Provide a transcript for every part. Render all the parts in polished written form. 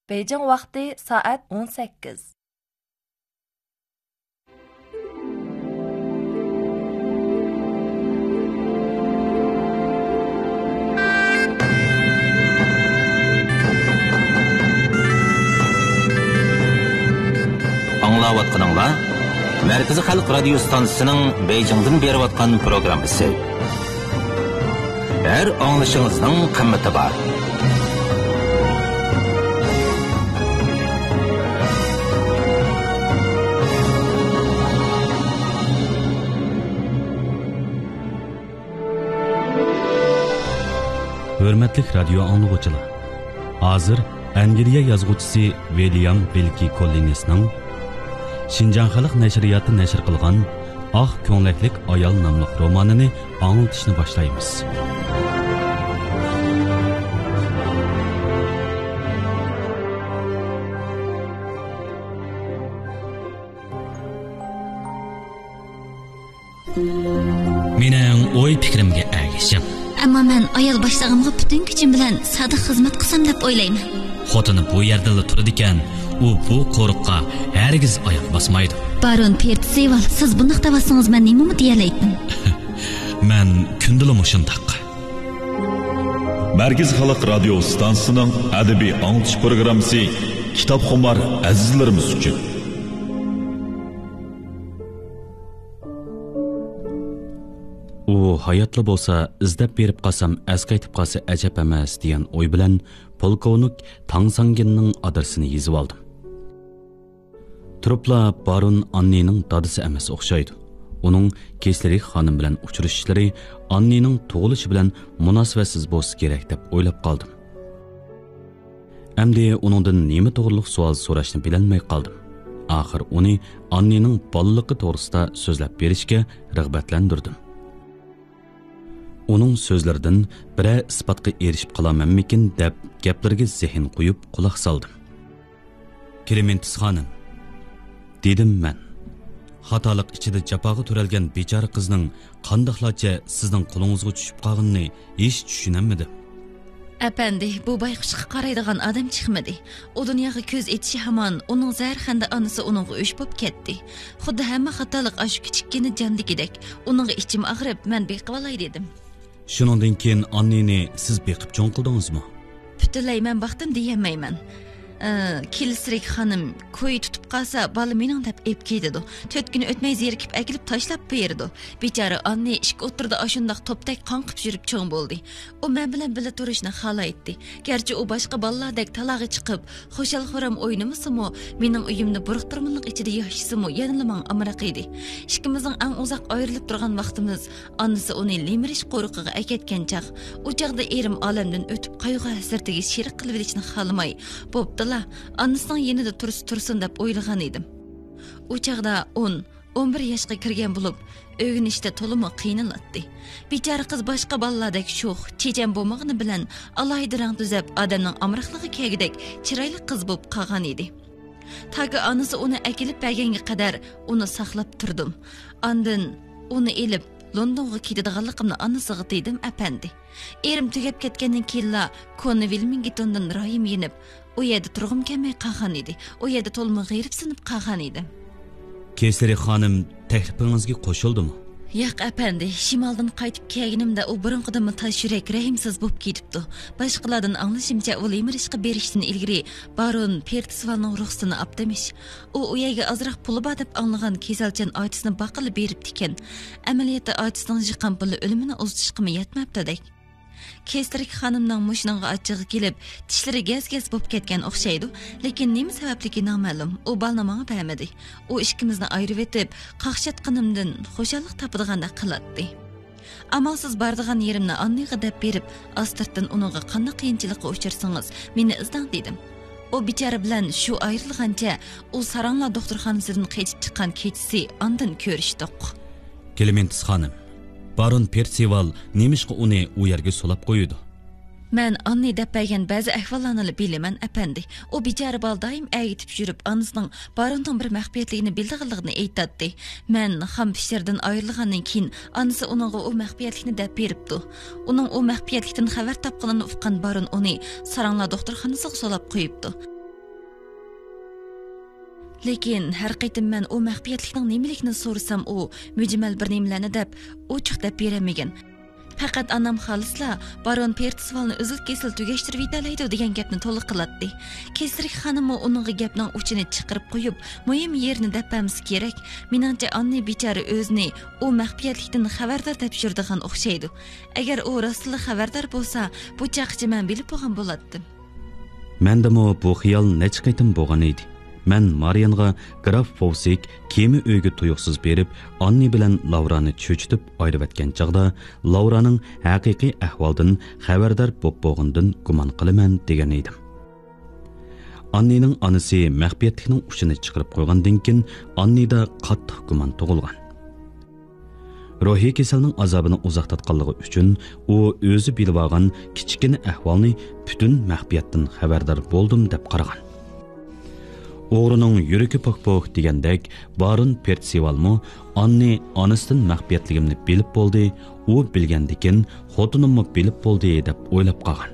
Beijing vaqti soat 18. Аңлаватқаныңла, Мәркізі Халық радио станциясының Бейжіңден беріп атқан программасы. Әр аңлышыңыздың қымметі бар. Hürmetlik radyo anlıqçılar. Hazır Angliya yazğıçısı William Wilkie Collins'ның Şinjan Xalq Nəşriyyatı nəşr qılğan Ağ Köңləklik Ayal namlıq romanını anlatışını başlayımız. Mening o'y fikrimga ergashing. Ammo men ayol boshlig'imga butun kuchim bilan sodiq xizmat qilsam deb o'ylayman. Xotini bu yerda turadi ekan, u bu qo'riqqa hargiz oyoq bosmaydi. Baron Pertsival, siz bunday davasingiz men nima deyalaydim? Men kundili mushundaq. Markaz Xalq radio stansiyasining adabiy anglitish programmasi Kitobxumar azizlarimiz uchun. U hayotli bo'lsa, izdab berib qolsam, asqaytib qolsa ajab emas degan o'y bilan polkovnik Tangsanginning adresini yozib oldim. Turupla Baron Annining dadisi emas o'xshaydi. Uning Keslerik xonim bilan uchrashishlari Annining tug'ilishi bilan munosabatsiz bo'lsa kerak deb o'ylab qoldim. Endi uningdan nima to'g'riliq savol so'rashni bilolmay qoldim. Oxir uni Annining bolaligi to'g'risida so'zlab berishga rag'batlantirdim. Uning so'zlaridan biror isbotga erishib qolamanmikin deb gaplarga zehn qo'yib quloq soldim. Clementis xonim, dedim men. Xatolik ichida jafoga turalgan bechora qizning qandoqlarcha sizning qo'lingizga tushib qolganini hech tushunamadim. Apandi, bu bayqushqa qaraydigan odam chiqmadi. U dunyoga ko'z etishi hamon uning zarxanda onasi uningga o'sh bo'lib ketdi. Xuddi hamma xatolik ashu kichikkina jondagidek. Uningga ichim og'rib, men beqib olay dedim. Shuningdan keyin Annini siz beqib cho'ng qildingizmi? Butunlay men baxtim deyolmayman. Kilsrik xonim ko'y tutib qolsa, bola mening deb ep ketdi. 4 kun o'tmay zerikib akilib tashlab berdi. Bechora Anni ishga o'tirdi, ashundaq topdak qonqib yurib cho'ng bo'ldi. U men bilan birga turishni xohlaydi. Garchi u boshqa bolalardek talog'i chiqib, xo'shal-xo'ram o'ynamasimi, mening uyimni buruqtirmanlik ichida yashasimi, yanada men amroq edi. Ikkimizning eng uzoq ayrilib turgan vaqtimiz, annisi uni limirish qo'riqiga aketgan chaq. U chaqda erim olamdan o'tib qayg'u hasratiga sherik qilib olishni xohlamay, bo'pti. Annasining yanida tursin deb o'ylagan edim. U chaqda 10-11 yoshga kirgan bo'lib, o'rganishda to'liq qiynaladi. Bechora qiz boshqa bolalardek sho'x, chechan bo'lmag'ini bilan alohida rang tuzab, odamning amroqligi kegidek chiroyli qiz bo'lib qolgan edi. Tagi onasi uni akilib berganga qadar uni saqlab turdim. Ondan uni elib Londonga ketadiganligimni onasiga dedim, apandi. Erim tugab ketgandan keyin Koni Wilmingtondan royim yenib, u yerda turg'im kelmay qolgan edi. U yerda to'lma g'iribsinib qolgan edim. Kesleri xonim taklifingizga qo'shildimi? Yo'q, apandi, shimoldan qaytib kelganimda u burunqidan tash yurak rahimsiz bo'lib ketibdi. Boshqalardan anglashimcha, u limirishga berishdan ilgari Baron Pertsivalning ruxsatini olibdimish. U yerga ozroq puli bor deb anglagan kasalchan oitasini baqilib beribdi ekan. Amaliyotda oitasining jiqan puli o'limini uzatishga yetmabdi-dek. Keslik xonimning mushningga achchig'i kelib, tishlari gaz-gaz bo'lib ketgan o'xshaydi, lekin nima sababligi noma'lum. U balni menga bermadi. U ikkimizni ayirib etib, qaqshatqanimdan xushallik topadiganday qiladi. Amalsiz bardigan yerimni Anniga deb berib, astirdan uningga qanday qiyinchilikqa uchirsangiz, meni izdang dedim. O bechora bilan shu ayrilgancha, u Saranglar doktorxonasidan qaytib chiqqan kechasi ondan ko'rishdik. Clementis xonim, Baron Pertsival nemishqa uni u yerga solab qo'ydi? Men Anni deb bergan ba'zi ahvollarni bilaman, apandi. U bechora bol doim aytib yurib, onasining Baronning bir maxfiyatligini bildiganligini aytadi. Men ham pishirdan ayrilgandan keyin onasi uningga u maxfiyatlikni deb beribdi. Uning u maxfiyatlikdan xabar topganini uqqan Baron uni Saranglar doktorxonasiga solab qo'yibdi. Lekin har qaytim men u maxfiyatlikning nimaligini so'rasam, u mujmal bir nimalarni deb ochiq deb beramagan. Faqat anam xolisla baron Pertisvalni uzil kesil tugashtirib yetalaydi degan gapni to'liq qiladi. Kesrik xonim uningga gapning uchini chiqarib qo'yib, muhim yerni dapamiz kerak. Meningcha Anni bechora o'zini u maxfiyatlikdan xabardor deb yurdigan o'xshaydi. Agar u rostli xabardor bo'lsa, bu chaqchi men bilib bo'lgan bo'ladi. Mendimi bu xiyol necha qaytim bo'lgan edi. Men Marianға Graf Fawsik kemi uyga tuyuqsiz berib, Anni bilan Laurani cho'chitib ayirib etgan chaqda, Lauraning haqiqiy ahvoldan xabardor bo'lgandan gumon qilaman degan edim. Annining onasi maxfiyatlikning uchini chiqarib qo'ygandan keyin Annida qattiq gumon tug'ilgan. Ruhiy kasalning azobini uzoqlatganligi uchun u o'zi bilib olgan kichkina ahvolni butun maxfiyatdan xabardor bo'ldim deb qaragan. O'g'rining yuragi pok-pok degandek, Baron Pertsivalmo Anni onasidan maxfiyatligimni bilib bo'ldi, u bilgandikin xotinimni bilib bo'ldi deb o'ylab qolgan.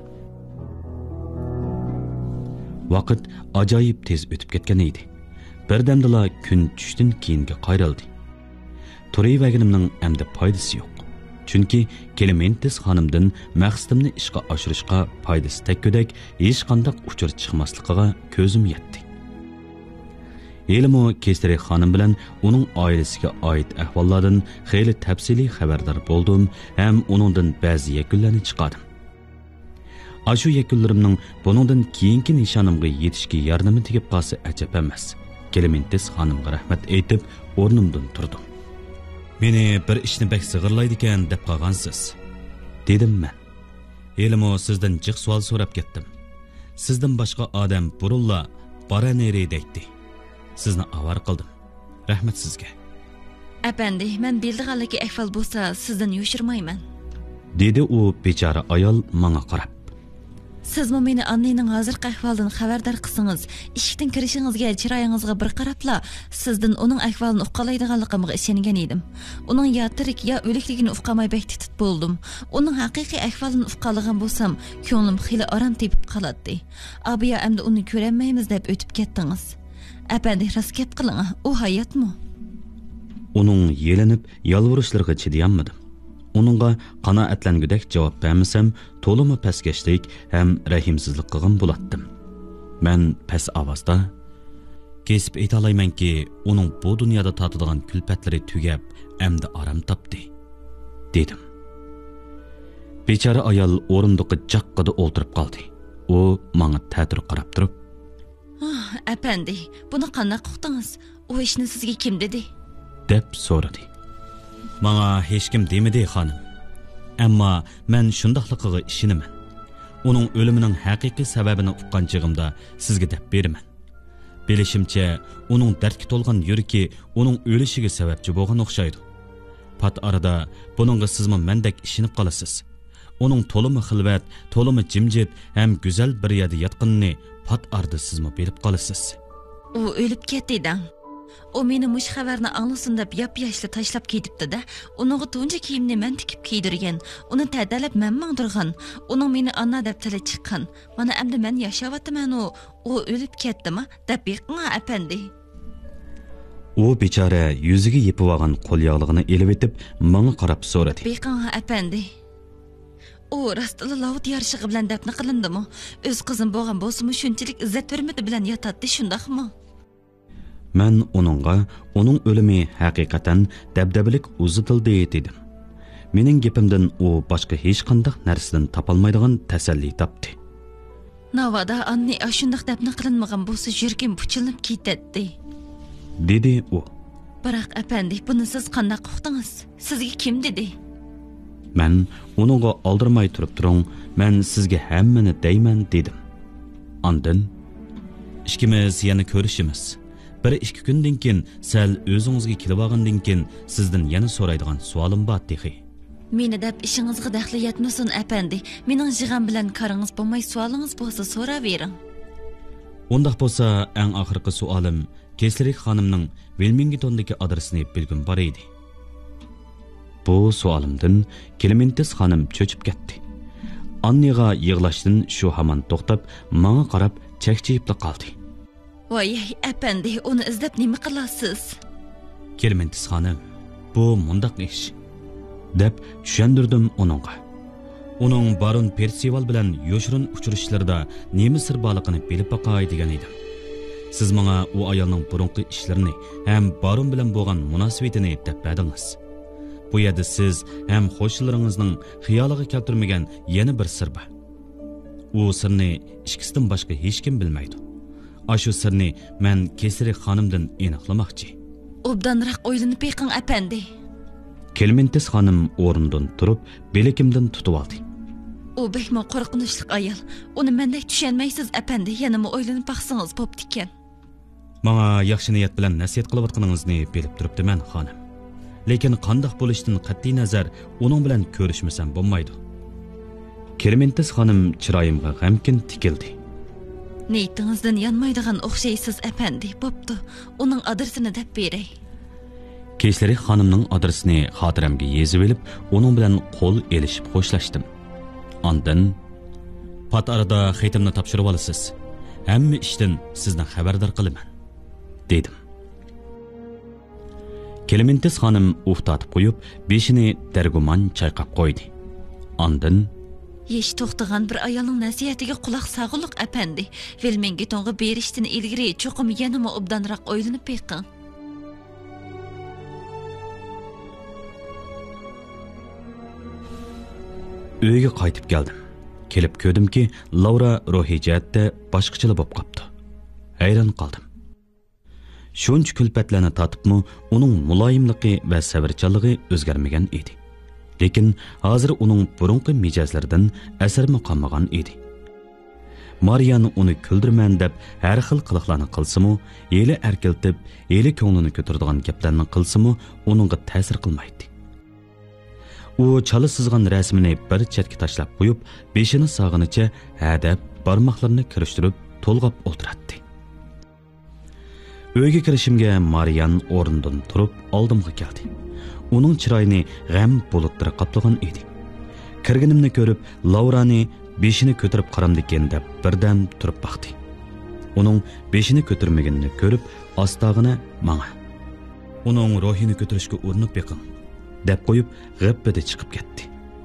Vaqt ajoyib tez o'tib ketgan edi. Birdamdala kun tushdan keyinga qayrildi. Turayvaganimning endi foydasi yo'q. Chunki Clementis xonimdan maqsadimni ishga oshirishga foydasi tekkudek hech qanday uchur chiqmasligiga ko'zim yetdi. Elimo Kesri xonim bilan uning oilasiga oid ahvollardan xeyli tafsiliy xabardor bo'ldim, ham uningdan ba'zi yakunlarni chiqardim. Ashu yakunlarimning buningdan keyingi nishonimga yetishga yordami tegib qolsa ajab emas. Clementis xonimga rahmat aytib, o'rnimdan turdim. Meni bir ishni bak sig'irlaydi ekan deb qolgansiz, dedim men. Elimo sizdan jiq savol so'rab ketdim. Sizdan boshqa odam burulla baraneri deydi. Sizni avar qildim. Rahmat sizga. Apandi, men bildiganligi ahvol bo'lsa, sizdan yo'shirmayman. Dedi u bechora ayol menga qarab. Sizmi meni Annining hozirgi ahvolidan xabardor qilsangiz, eshikdan kirishingizga chiroyingizga bir qarabla, sizdan uning ahvolini uqalaydiganligimga ishongan edim. Uning yo tirik yo o'likligini uqamay bektit bo'ldim. Uning haqiqiy ahvolini uqalagan bo'lsam, ko'nglim xili orom tepib qoladi. Abiya endi uni ko'rmaymiz deb o'tib ketdingiz. Apandi, rost gap qiling, u hayotmi? Uning yelinib yalvurishlariga chidayolmadim. Uningga qanoatlangudek javob bermasam, to'limi pastkashlik ham rahimsizlik qilgan bo'latdim. Men pas ovozda kesib aytalaymanki, uning bu dunyoda tatadigan kulfatlari tugab, endi orom topdi, dedim. Bechora ayol o'rindiqqa jaqqida o'ltirib qoldi. U menga ta'tir qarab turib, Apandi, buni qanday qildingiz? U ishni sizga kim dedi? deb so'radi. Menga hech kim demadi, xonim. Ammo men shundaqligiga ishonaman. Uning o'limining haqiqiy sababini uqqan chig'imda sizga deb beraman. Bilishimcha, uning dardga to'lgan yuragi uning o'lishiga sababchi bo'lgan o'xshaydi. Pat arada buningga sizmi mendek ishonib qolasiz. Uning to'limi xilvat, to'limi jimjit ham go'zal bir yerda yotqinni pat arda sizmi bilib qolasiz. U o'lib ketdi-da. O meni mush xabarni anglasin deb yap-yashli tashlab ketibdi-da. Uningga tunji kiyimni men tikib kiydirgan, uni tadalab men mangdirgan, uning meni anna deb tili chiqqan. Mana endi men yashayapman, u o'lib ketdimi deb yiqma apandi. U bechora yuziga yepib olgan qo'l yog'lig'ini elib etib, menga qarab so'radi. Biqan apandi. O rastlı lavut yarışığı bilen depni qilindimi? Öz qizim bo'lgan bo'lsa-mu shunchalik izzat hurmati bilan yotadi, shundaqmi? Men uningga uning o'limi haqiqatan dabdabalik uzitildi dedim. Mening gapimdan u boshqa hech qanday narsadan topolmaydigan tasalli topdi. Navada Anni shundaq depni qilinmagan bo'lsa, yuragim puchilib ketadi, dedi u. Biroq apandi, buni siz qanday uqdingiz? Sizga kim dedi? Men uningga oldirmay turib turing, men sizga hammani deyman dedim. Ondan ishkimiz yana ko'rishimiz. Bir ikki kundan keyin sal o'zingizga kelib olgandan keyin sizdan yana so'raydigan savolim bor dedi. Meni deb ishingizga daxli yetmasin apandi. Mening jig'am bilan qaringiz bo'lmay, savolingiz bo'lsa so'ravering. Undaq bo'lsa, eng oxirgi savolim Kesrik xonimning Wilmingtondagi adresini bilgim bor edi. Bu savolimdan Clementis xonim cho'chib ketdi. Anniga yig'lashdan shu hamon to'xtab, menga qarab chekchiyib qoldi. Voy, apandi, uni izlab nima qilasiz? Kelmentis xonim, bu mundaq ish deb tushundirdim uningga. Uning Baron Persival bilan yo'shirin uchrashishlarda nima sir borligini bilib boqay degan edim. Siz menga u ayolning burunqi ishlarini ham Baron bilan bo'lgan munosabatini deb berdingiz. Bu yerda siz ham qo'shnilaringizning xiyoliga keltirmagan yana bir sir bor. U sirni ikkisidan boshqa hech kim bilmaydi. Ashu sirni men Kesiri xonimdan aniqlamoqchi. Obdanroq o'ylanib beqing apandi. Kelmentis xonim o'rnidan turib, belakimdan tutib oldi. U bekmo qo'rqinchli ayol. Uni mendek tushunmaysiz apandi, yanama o'ylanib baqsangiz bo'pti ekan. Menga yaxshi niyat bilan nasihat qilayotganingizni bilib turibdiman xonim. Lekin qandoq bo'lishdan qat'iy nazar uning bilan ko'rishmasam bo'lmaydi. Kelmentis xonim chiroyimga g'amkin tikildi. Niyatingizdan yanmaydigan o'xshaysiz apandi. Bo'pti, uning adresini deb beray. Kesleri xonimning adresini xotiramga yezib olib, uning bilan qo'l elishib xo'shlashdim. Ondan pat arada xatimni topshirib olasiz. Hamma ishdan sizni xabardor qilaman, dedim. Kelmentis xonim uftatib qo'yib, beshini dargumon chayqab qo'ydi. Ondan Yeş to'xtagan bir ayolning nasihatiga quloq sog'liq apandi. Velmenga to'ng'i berishdan ilgari cho'qim yanama obdanroq o'ylanib beqing. Uyga qaytib keldim. Kelib ko'rdimki, Laura ruhiy jihatda boshqachalar bo'lib qopti. Hayron qoldim. Shuncha kulpatlarni tatibmi, uning muloyimligi va sabrchanligi o'zgarmagan edi. Lekin hozir uning burunqi mijozlaridan asarmi qolmagan edi. Marian uni kuldirman deb har xil qiliqlarni qilsa-mu, eli erkiltib, eli ko'nglini ko'taradigan gaplarni qilsa-mu, uningga ta'sir qilmaydi. U chala sızgan rasmini bir chetga tashlab qo'yib, beshini sog'inicha hadab barmoqlarini kirishtirib, to'lg'ab o'tiradi. Uyga kirishimga Marian o'rnidan turib, oldimga keldi. Uning chiroyini g'am bulutlari qoplagan edi. Kirganimni ko'rib, Laurani beshini ko'tarib qaramdikan deb birdan turib baqdi. Uning beshini ko'tarmaganini ko'rib, ostog'ini menga. Uning ruhini ko'tarishga urinib beqing, deb qo'yib, g'abbada chiqib ketdi.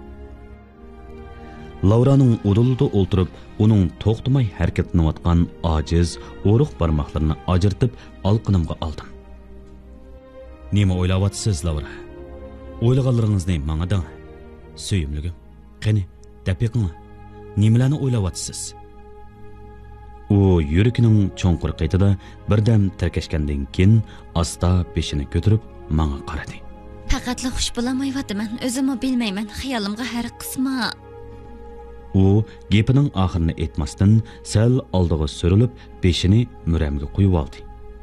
Lauraning udulida o'ltirib, uning to'xtamay harakatlanayotgan ojiz, o'ruq barmoqlarini ajratib, olqinimga oldim. Nima o'ylayapsiz, Laura? O'ylaganlaringizni menga deng. Suyimligim, qani, deb beqing. Nimalarni o'ylayapsiz? U yuragining cho'nqur qaytida birdam tarkashgandan keyin asta beshini ko'tarib menga qaradi. Faqatla xush bo'lamayapman, o'zimmi bilmayman, xayolimga har qisma. U gapining oxirini aytmasdan sal oldiga surilib, beshini muramga qo'yib oldi.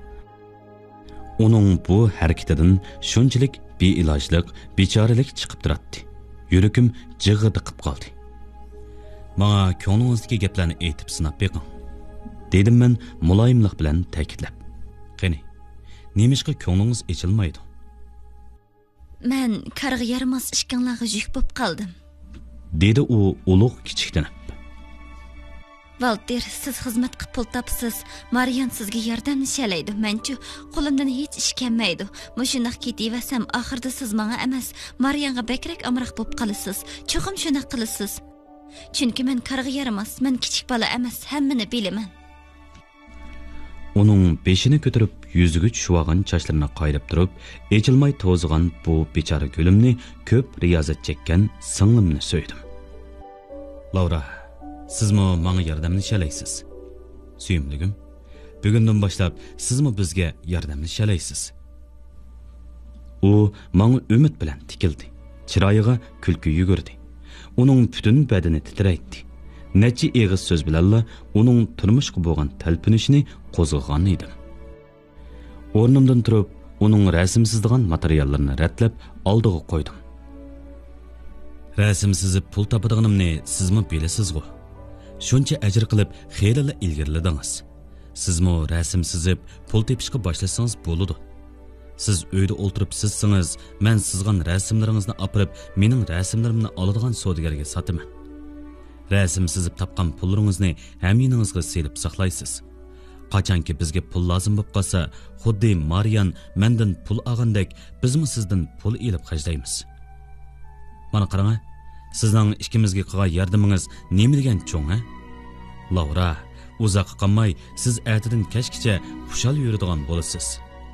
Uning bu harakatidan shunchalik beilojlik, bechoralik chiqib turadi. Yuragim jig'ida qilib qoldi. Menga ko'nglingizdagi gaplarni aytib sinab beqing, dedim men muloyimlik bilan ta'kidlab. Qani, nemishqa ko'nglingiz ochilmaydi? Men qarg'a yaramas ishkanlarga yuk bo'lib qoldim, dedi u ulug' kichikdanib. Walter, siz xizmat qilib pul topsiz, Marian sizga yordamlashalaydi. Menchu qo'limdan hech ish kelmaydi. Mushundoq ketavasam, oxirida siz menga emas, Marianga bakrak amroq bo'lib qolasiz. Cho'qim shunday qilasiz. Chunki men qarg'a yaramas, men kichik bola emas, hammani bilaman. Uning beshini ko'tarib, yuziga tushib chochlarini qayrab turib, echilmay to'zg'an bu bechora gulimni ko'p riyozat chekkan singlimni so'ydim. Laura, sizmi menga yordamlashalaysiz? Suyimligim, bugundan boshlab sizmi bizga yordamlashalaysiz? U menga umid bilan tikildi. Chiroyiga kulki yugurdi. Uning butun badani titraydi. Necha eg'iz so'z bilanla uning turmushga bo'lgan talpinishini qo'zg'agan edim. O'rnimdan turib, uning rasm sizdigan materiallarini ratlab oldiga qo'ydim. Rasm sizib pul topadiganimni sizmi bilasizmi? Shuncha ajr qilib, xeyli ilgariladingiz. Sizmi rasm sizib pul tepishga boshlasangiz bo'ladi. Siz uyda o'ltirib sizsiniz, men sizgan rasmlaringizni opirib, mening rasmlarimni oladigan savdogarga sotaman. Rasm sizib topgan pullaringizni haminingizga selib saqlaysiz. Qachonki bizga pul lozim bo'lib qolsa, xuddi Marian mendan pul olgandek, bizmi sizdan pul elib xajlaymiz. Mana qarang, sizning ikkimizga qilgan yardamingiz nima degan cho'ng, ha? Laura, uzoq qolmay siz ertadan kechgacha xushal yuradigan bo'lasiz.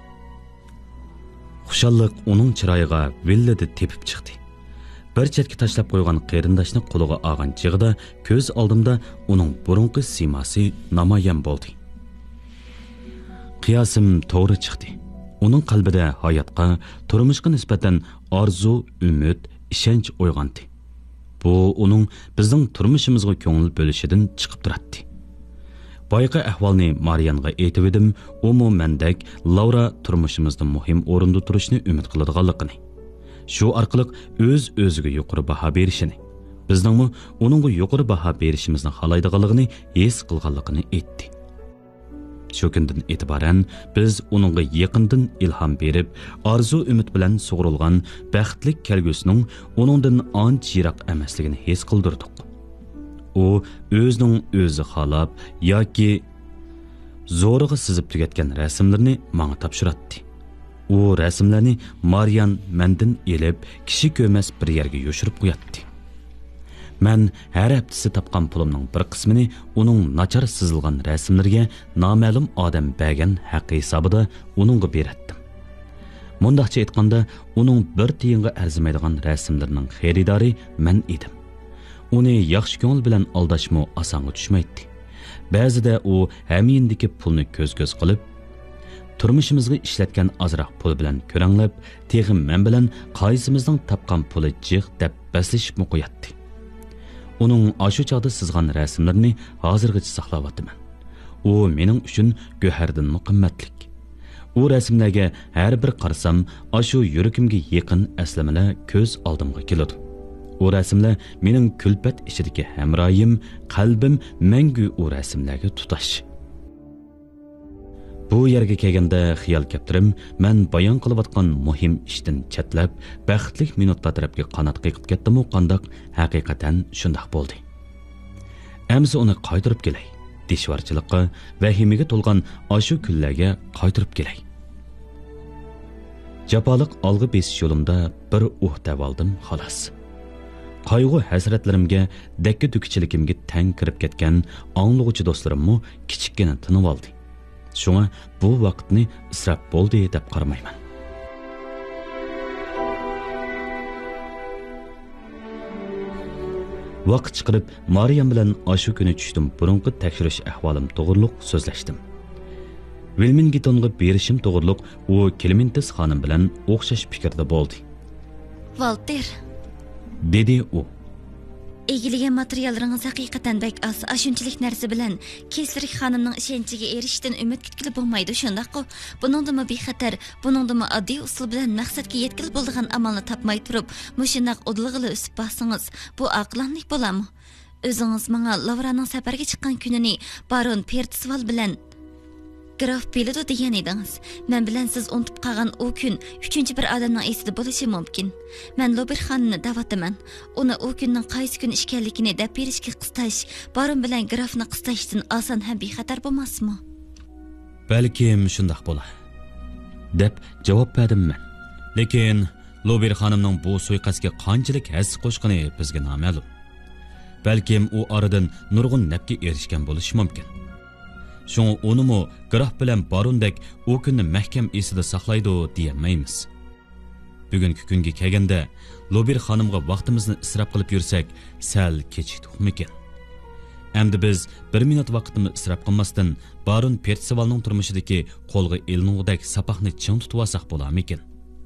Xushallik uning chiroyiga villada tepib chiqdi. Bir chetga tashlab qo'ygan qarindoshni qo'liga olgan chig'ida ko'z oldimda uning burunqi siymosi namoyon bo'ldi. Qiyosim to'g'ri chiqdi. Uning qalbida hayotga, turmushga nisbatan orzu, umid, ishonch uyg'ondi. Bu uning bizning turmushimizga ko'ngil bo'lishidan chiqib turadi. Boyqa ahvolni Marianға aytib edim, u mo mendek Laura turmushimizda muhim o'rinda turishni umid qiladiganligini. Shu orqali o'z-o'ziga yuqori baho berishini, bizningmi uningga yuqori baho berishimizni xohlaydiganligini his qilganligini aytdi. Shu kundan e'tiboran biz uningga yaqindan ilhom berib, orzu umid bilan sug'urilgan baxtli kelgusining uningdan ancha yiroq emasligini his qildirdik. U o'zining o'zi xolab yoki zo'rig'i sizib tugatgan rasmlarni menga topshiradi. U rasmlarni Marian mendan elib, kishi ko'rmas bir yerga yo'shirib qo'yadi. Men har haftasi topgan pulimning bir qismini uning nachar sizilgan rasmlarga noma'lum odam bergan haq hisobida uningga beratdim. Mundaqcha aytganda, uning bir tiyinga arzimaydigan rasmlarining xaridori men edim. Uni yaxshi ko'ngil bilan aldashmo osonga tushmaydi. Ba'zida u hamiyindagi pulni ko'z-ko'z qilib, turmushimizga ishlatgan ozroq pul bilan ko'ranglab, texim men bilan qaysimizning topgan puli jiq deb baslashib qo'yadi. Uning ashu chog'da sizgan rasmlarini hozirgacha saqlayapman. U mening uchun go'hardan qimmatlik. U rasmlarga har bir qarsam, ashu yuragimga yaqin aslamalar ko'z oldimga keladi. U rasmlar mening kulpat ichidagi hamroyim, qalbim mangu u rasmlarga tutash. Bu yerga kelganda xiyol kaptirim, men bayon qilayotgan muhim ishdan chatlab, baxtli minutlar tarafga qanot qiqib ketdim-u qandoq haqiqatan shundoq bo'ldi. Amsa uni qaytarib kelay. Dishvarchilikqa, vahimaga to'lgan ashu kunlarga qaytarib kelay. Japoliq olg'i besish yo'limda bir uhdab oldim xolos. Qayg'u hasratlarimga, dakka-dukichiligimga tang kirib ketgan anglug'uchi do'stlarimmi kichikkina tinib oldi. Shunga bu vaqtni isrof bo'ldi deb qaramayman. Vaqt chiqarib Mariam bilan ashu kuni tushdim. Burunqi tekshirish ahvolim to'g'riliq so'zlashdim. Wilmingtonga berishim to'g'riliq u Clementis xonim bilan o'xshash fikrda bo'ldi. Walter, dedi u. Egilgan materiallaringiz haqiqatan bak az. Ashunchalik narsa bilan Keslik xonimning ishonchiga erishishdan umid kutkili bo'lmaydi, shundaqku. Buningdimi bexatar, buningdimi oddiy usul bilan maqsadga yetkazib bo'ladigan amalni topmay turib, mushunaq udlig'ili o'sib bassangiz, bu aqlanlik bo'ladimi? O'zingiz menga Lavraning safarga chiqqan kunini Baron Percival bilan Graf Pilodo degan edingiz. Men bilan siz unutib qolgan o kun uchinchi bir odamning esida bo'lishi mumkin. Men Loberxonni da'vataman. Uni o kunning qaysi kun ishkanligini deb berishga qistash, Baron bilan Grafni qistashdan oson ham bexatar bo'lmasmi? Balkim shundoq bo'lar, deb javob berdim men. Lekin Loberxonimning bu suiqasdga qanchalik his qo'shqani bizga noma'lum. Balkim u oradan nurg'un nafga erishgan bo'lishi mumkin. Şunu onumu Graf bilan Barondek o kunni mahkam esida saqlaydi deyamaymiz. Bugungi kunga kelganda Lober xonimga vaqtimizni isrof qilib yursak, sal kechikdikmikin. Endi biz 1 minut vaqtimizni isrof qilmasdan Baron Percivalning turmushidagi qo'lga elinuvdek sapaqni ching tutib olsak bo'larmikin?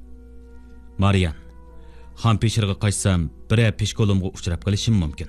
Marian, xon peshirga qochsam, bir peshko'limga uchrab qolishim mumkin.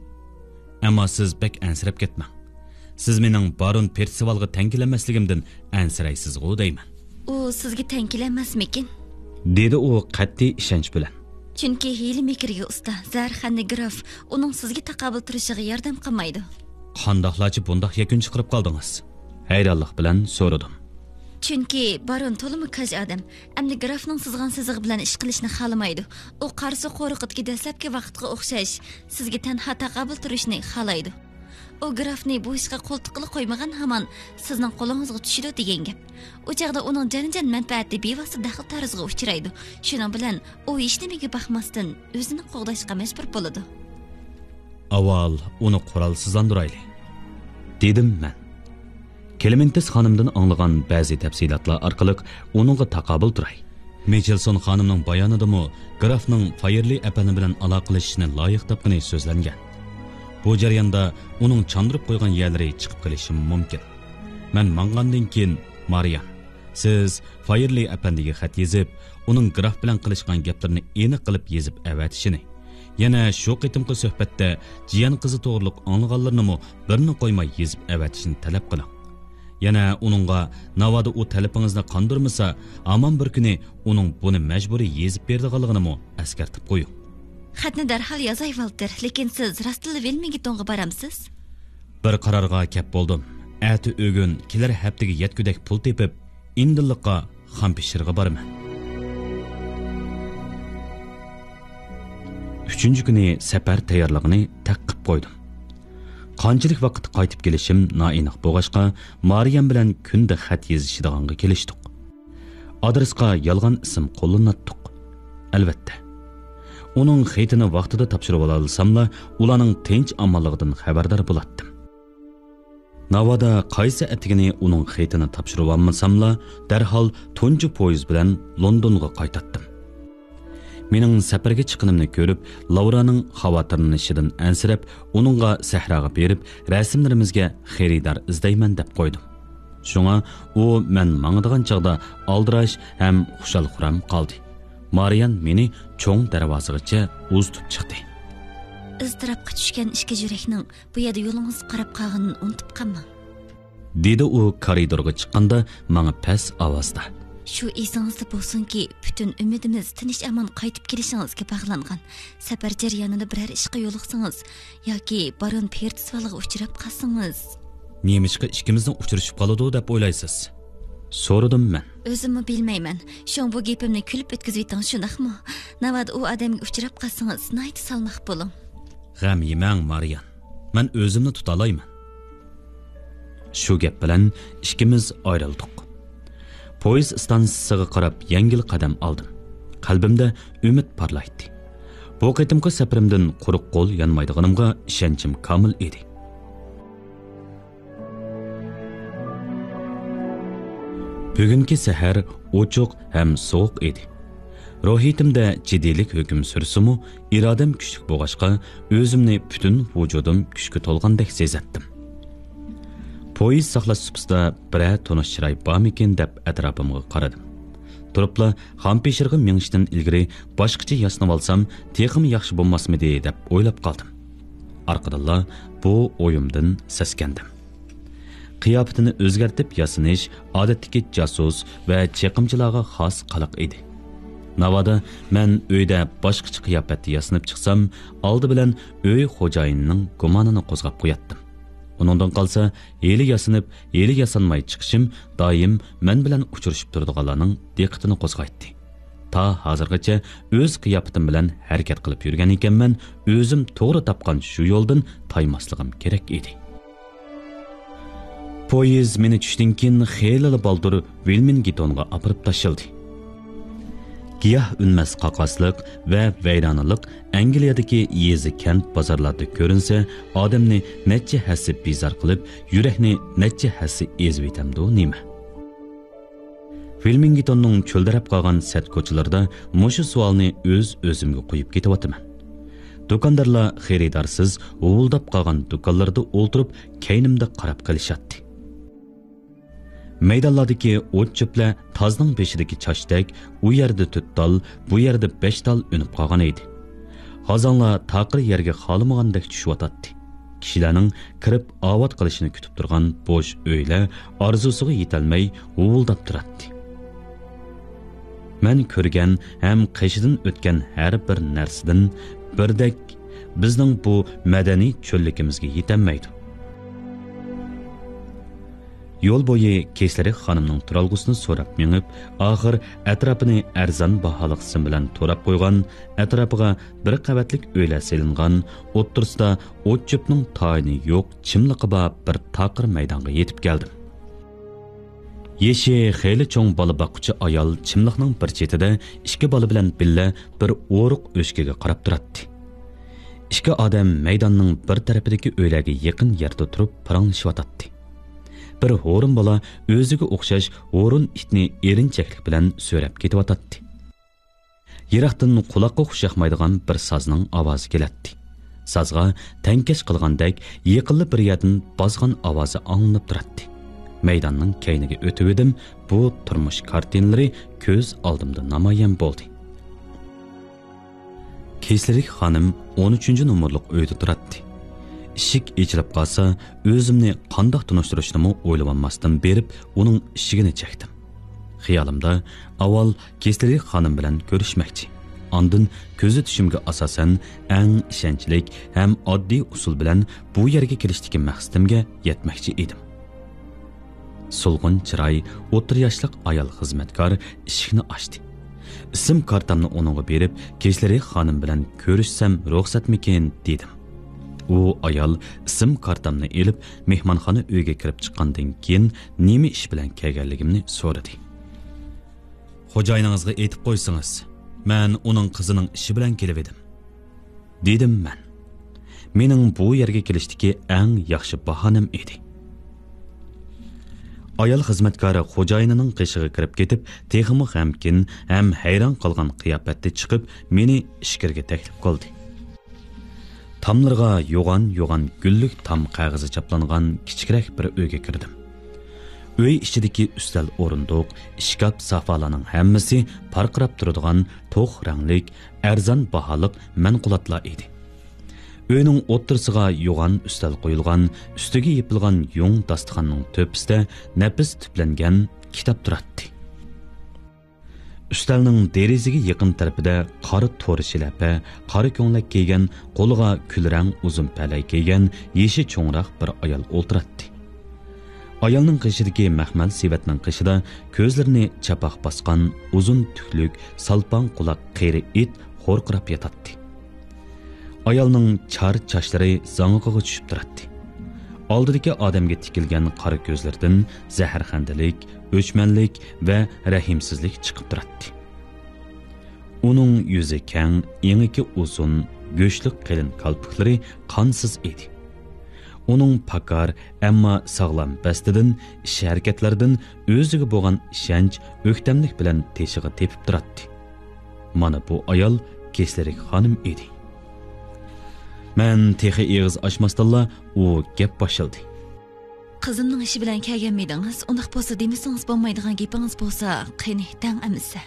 Ammo siz bek ansirab ketmang. Siz mening Baron Percivalga tankilanmasligimdan ansiraysizg'u deyman. U sizga tankilanmasmikin? Dedi u qat'iy ishonch bilan. Chunki hiyla mekrga usta, Zarxanni Graf uning sizga taqobil turishiga yordam qilmaydi. Qandoqlarcha bundoq yakun chiqarib qoldingiz? Hayronlik bilan so'radim. Chunki Baron to'limi kaj odam, amdi Grafning sizg'an sizig'i bilan ish qilishni xohlamaydi. U qarshi qo'riqitga dastlabki vaqtga o'xshash, sizga tanha taqobil turishni xohlaydi. O grafni bu ishga qo'l tiqili qo'ymagan hamon sizning qo'lingizga tushidi degan gap. O chaqda uning janijan manfaati bevosita daxl tarzga uchraydi. Shuning bilan u hech nimaga baxmasdan o'zini qo'g'dashga majbur bo'ladi. Avval uni qurolsizlantirayli, dedim men. Clementis xonimdan anglagan ba'zi tafsilotlar orqali uningga taqobil turay. Michelson xonimning bayonidami grafning Fayerli apani bilan aloqalashishni loyiq topgani so'zlangan. Bu jarayonda uning chandırib qo'ygan yerlari chiqib qolishi mumkin. Men mangandan keyin Marian, siz Fayerli apandiga xat yozib, uning graf bilan qilishgan gaplarini aniq qilib yozib avatishini, yana shu qitimqi suhbatda jiyan qizi to'g'riliq anglaganlarni birini qo'ymay yozib avatishini talab qiling. Yana uningga navoda u talabingizni qondirmasa, amon bir kuni uning buni majburiy yezib berdiganligini askartib qo'ying. Xatni darhol yozay Walter, lekin siz Rastli Wilmingtonga boramsiz? Bir qarorga kelib bo'ldim. Ati o'gun kelar haftaga yetgudak pul tepib, indilliqqa Xampishirga boraman. 3-kuni safar tayyorligini taqib qo'ydim. Qanchalik vaqt qaytib kelishim noaniq bo'lg'achqa, Mariyan bilan kunda xat yozishdiganga kelishdik. Adresga yolg'on ism qo'llanatdik. Albatta. Uning xatini vaqtida topshirib olsam-la, ularning tinch amalligidan xabardor bo'latdim. Navoda qaysi atigini uning xatini topshirib olmasam-la, darhol tunji poyezd bilan Londonga qaytatdim. Mening safarga chiqinimni ko'rib, Lauraning xavotirlanishidan ansirab, uningga sahroga berib, rasmlarimizga xaridor izdayman deb qo'ydim. Shunga u men mangdigan chaqda aldirash ham xushal-xuram qoldi. Marian meni cho'ng darvozagacha uztib chiqdi. Iztirobga tushgan ishga yurakning bu yerda yo'lingiz qarab qolganini unutib qolmang, dedi u koridorga chiqqanda menga past ovozda. Shu esingizda bo'lsinki, butun umidimiz tinch amon qaytib kelishingizga bog'langan. Safar jarayonida biror ishga yo'liqsangiz yoki baron Pertisvalga uchrab qolsangiz, Nemishqa ikkimizni uchrashib qoladi deb o'ylaysiz? So'radim men. O'zimni bilmayman. Sho'ng bu gapimni kulib o'tkazib eting, shundaqmi? Navbat u odamga uchrab qolsangiz, nayt salmoq bo'ling. G'am yemang Marian. Men o'zimni tuta olmayman. Shu gap bilan ikkimiz ayrildik. Poyezd stansiyasiga qarab yengil qadam oldim. Qalbimda umid parlaydi. Bu qitimqi safarimdan quruq qo'l yanmaydiganimga ishonchim komil edi. Bugungi sahar ochiq ham sovuq edi. Ruhiyatimda jiddiylik hukm sursimu, irodam kuchli bo'lg'achqa, o'zimni butun vujudim kuchga to'lgandek sezatdim. Poyezd saqlash supsida biror tonish chiroy bormikin deb atrofimga qaradim. Turibla Xampishirga minishdan ilgari boshqacha yasnab olsam, texim yaxshi bo'lmasmidi deb o'ylab qoldim. Orqadalla bu o'yimdan saskandim. Qiyofatini o'zgartib yasinish odatdagi jasus va cheqimchilarga xos qiliq edi. Navoda men uyda boshqacha qiyofatda yasinib chiqsam, oldi bilan uy xo'jayinining gumonini qo'zg'ab qo'yatdim. Uningdan qolsa, eli yasinib, eli yasanmay chiqishim doim men bilan uchrashib turadiganlarning diqqatini qo'zg'aydi. Ta hozirgacha o'z qiyofatim bilan harakat qilib yurgan ekanman, o'zim to'g'ri topgan shu yo'ldan taymasligim kerak edi. Poyezd meni tushdan keyin xeyli baldur Wilmingtonga apirib tashildi. Giyoh unmas qaqasliq va vayronalik Angliyadagi yezi kent bozorlarda ko'rinsa, odamni necha hassi bizar qilib, yurakni necha hassi ezib etamdi nima. Wilmingtonning cho'ldarab qolgan sat ko'chalarida mushu savolni o'zimga qo'yib ketyapman. Do'kondarlar xaridorsiz uvuldab qolgan do'konlarda o'ltirib, keynimda qarab qolishadi. Maydonlardagi o't cho'plar tozning beshidagi chashdak, u yerda 4 tal, bu yerda 5 tal unib qolgan edi. Qozonlar taqir yerga xolimagandek tushib Kishilarning kirib avod qilishini kutib turgan bo'sh uylar orzusiga yetolmay uvuldab turadi. Men ko'rgan ham qishidan o'tgan har bir narsadan birdek bizning bu madaniy cho'lligimizga yetanmaydi. Yo'l bo'yi Kesleri xonimning turalg'usini so'rab mengib, oxir atrofini arzon baholiq sim bilan to'rab qo'ygan, atrofiga bir qavatlik uylar selingan, o'ttirsida o'tchipning tayini yo'q, chimliqi bor bir taqir maydonga yetib keldim. Yeşi xeyli cho'ng bola boquvchi ayol chimliqning bir chetida ikki bola bilan billa bir o'riq o'shkiga qarab turadi. Ikki odam maydonning bir tarafidagi uylarga yaqin yerda turib paranglashayotdi. Bir ho'rin bola o'ziga o'xshash ho'rin itni erinchaklik bilan so'rab ketyotdi. Yiroqdan quloqqa xushyoqmaydigan bir sazning ovozi keladi. Sazga tankash qilgandek yiqilli bir yerdan bozgan ovozi anglanib turadi. Maydonning keyniga o'tib edim, bu turmush kartinalari ko'z oldimda namoyon bo'ldi. Keslerik xonim 13-nomerlik uyda turadi. Ishik echilib qolsa, o'zimni qandoq tunishtirishni o'ylamasdan berib, uning ishigini chekdim. Xiyolimda avval Keslerik xonim bilan ko'rishmoqchi. Ondan ko'zi tushimga asosan eng ishonchlik ham oddiy usul bilan bu yerga kelishdagi maqsadimga yetmoqchi edim. Sulg'un chiroy, o'tir yoshlik ayol xizmatkor ishikni ochdi. Ism kartamni uningga berib, Keslerik xonim bilan ko'rishsam ruxsatmikin dedim. U ayol ism kartamni elib, mehmonxona uyga kirib chiqqandan keyin nima ish bilan kelganligimni so'radi. Xo'jayiningizga aytib qo'ysangiz, men uning qizining ishi bilan kelib edim, dedim men. Mening bu yerga kelishdagi eng yaxshi bahonam edi. Ayol xizmatkori xo'jayinining qishig'iga kirib ketib, texmi g'amkin ham hayron qolgan qiyofatda chiqib, meni ishkirga taklif qildi. Tamlarga yo'g'on gullik tam qog'ozi chaplangan kichikroq bir uyga kirdim. Uy ichidagi ustal o'rindiq, ishkap safalarning hammasi parqirab turadigan to'q ranglik, arzon baholiq manqulatlar edi. Uyning o'ttirsiga yo'g'on ustal qo'yilgan, ustiga yepilgan yung dasturxonning to'pisida nafis tuplangan kitob turadi. Ustalning derazaga yaqin tarafida qora to'ri shilapa, qora ko'nglak kiygan, qo'liga kulrang uzun palay kiygan, yeshi cho'ngroq bir ayol o'tiradi. Ayolning qishidagi mahmal sivatning qishida ko'zlarini chapaq bosgan, uzun tukluk, salpon quloq qeri it xo'rqirab yotadi. Ayolning char chashlari zang'iga tushib turadi. Oldidagi odamga tikilgan qora ko'zlardan zaharxandalik, o'chmanlik va rahimsizlik chiqib turadi. Uning yuzi kang, engi uzun, go'shliq qalin qalpoqlari qonsiz edi. Uning pakar, ammo sog'lom bastidan, ish harakatlardan o'ziga bo'lgan ishonch, o'ktamlik bilan teshig'i tepib turadi. Mana bu ayol Keslerik xonim edi. Men texi eg'iz ochmasdanla u gap boshladi. Qizimning ishi bilan kelganmidingiz? Undaq bo'lsa demasangiz bo'lmaydigan gapingiz bo'lsa, qani tang amisa.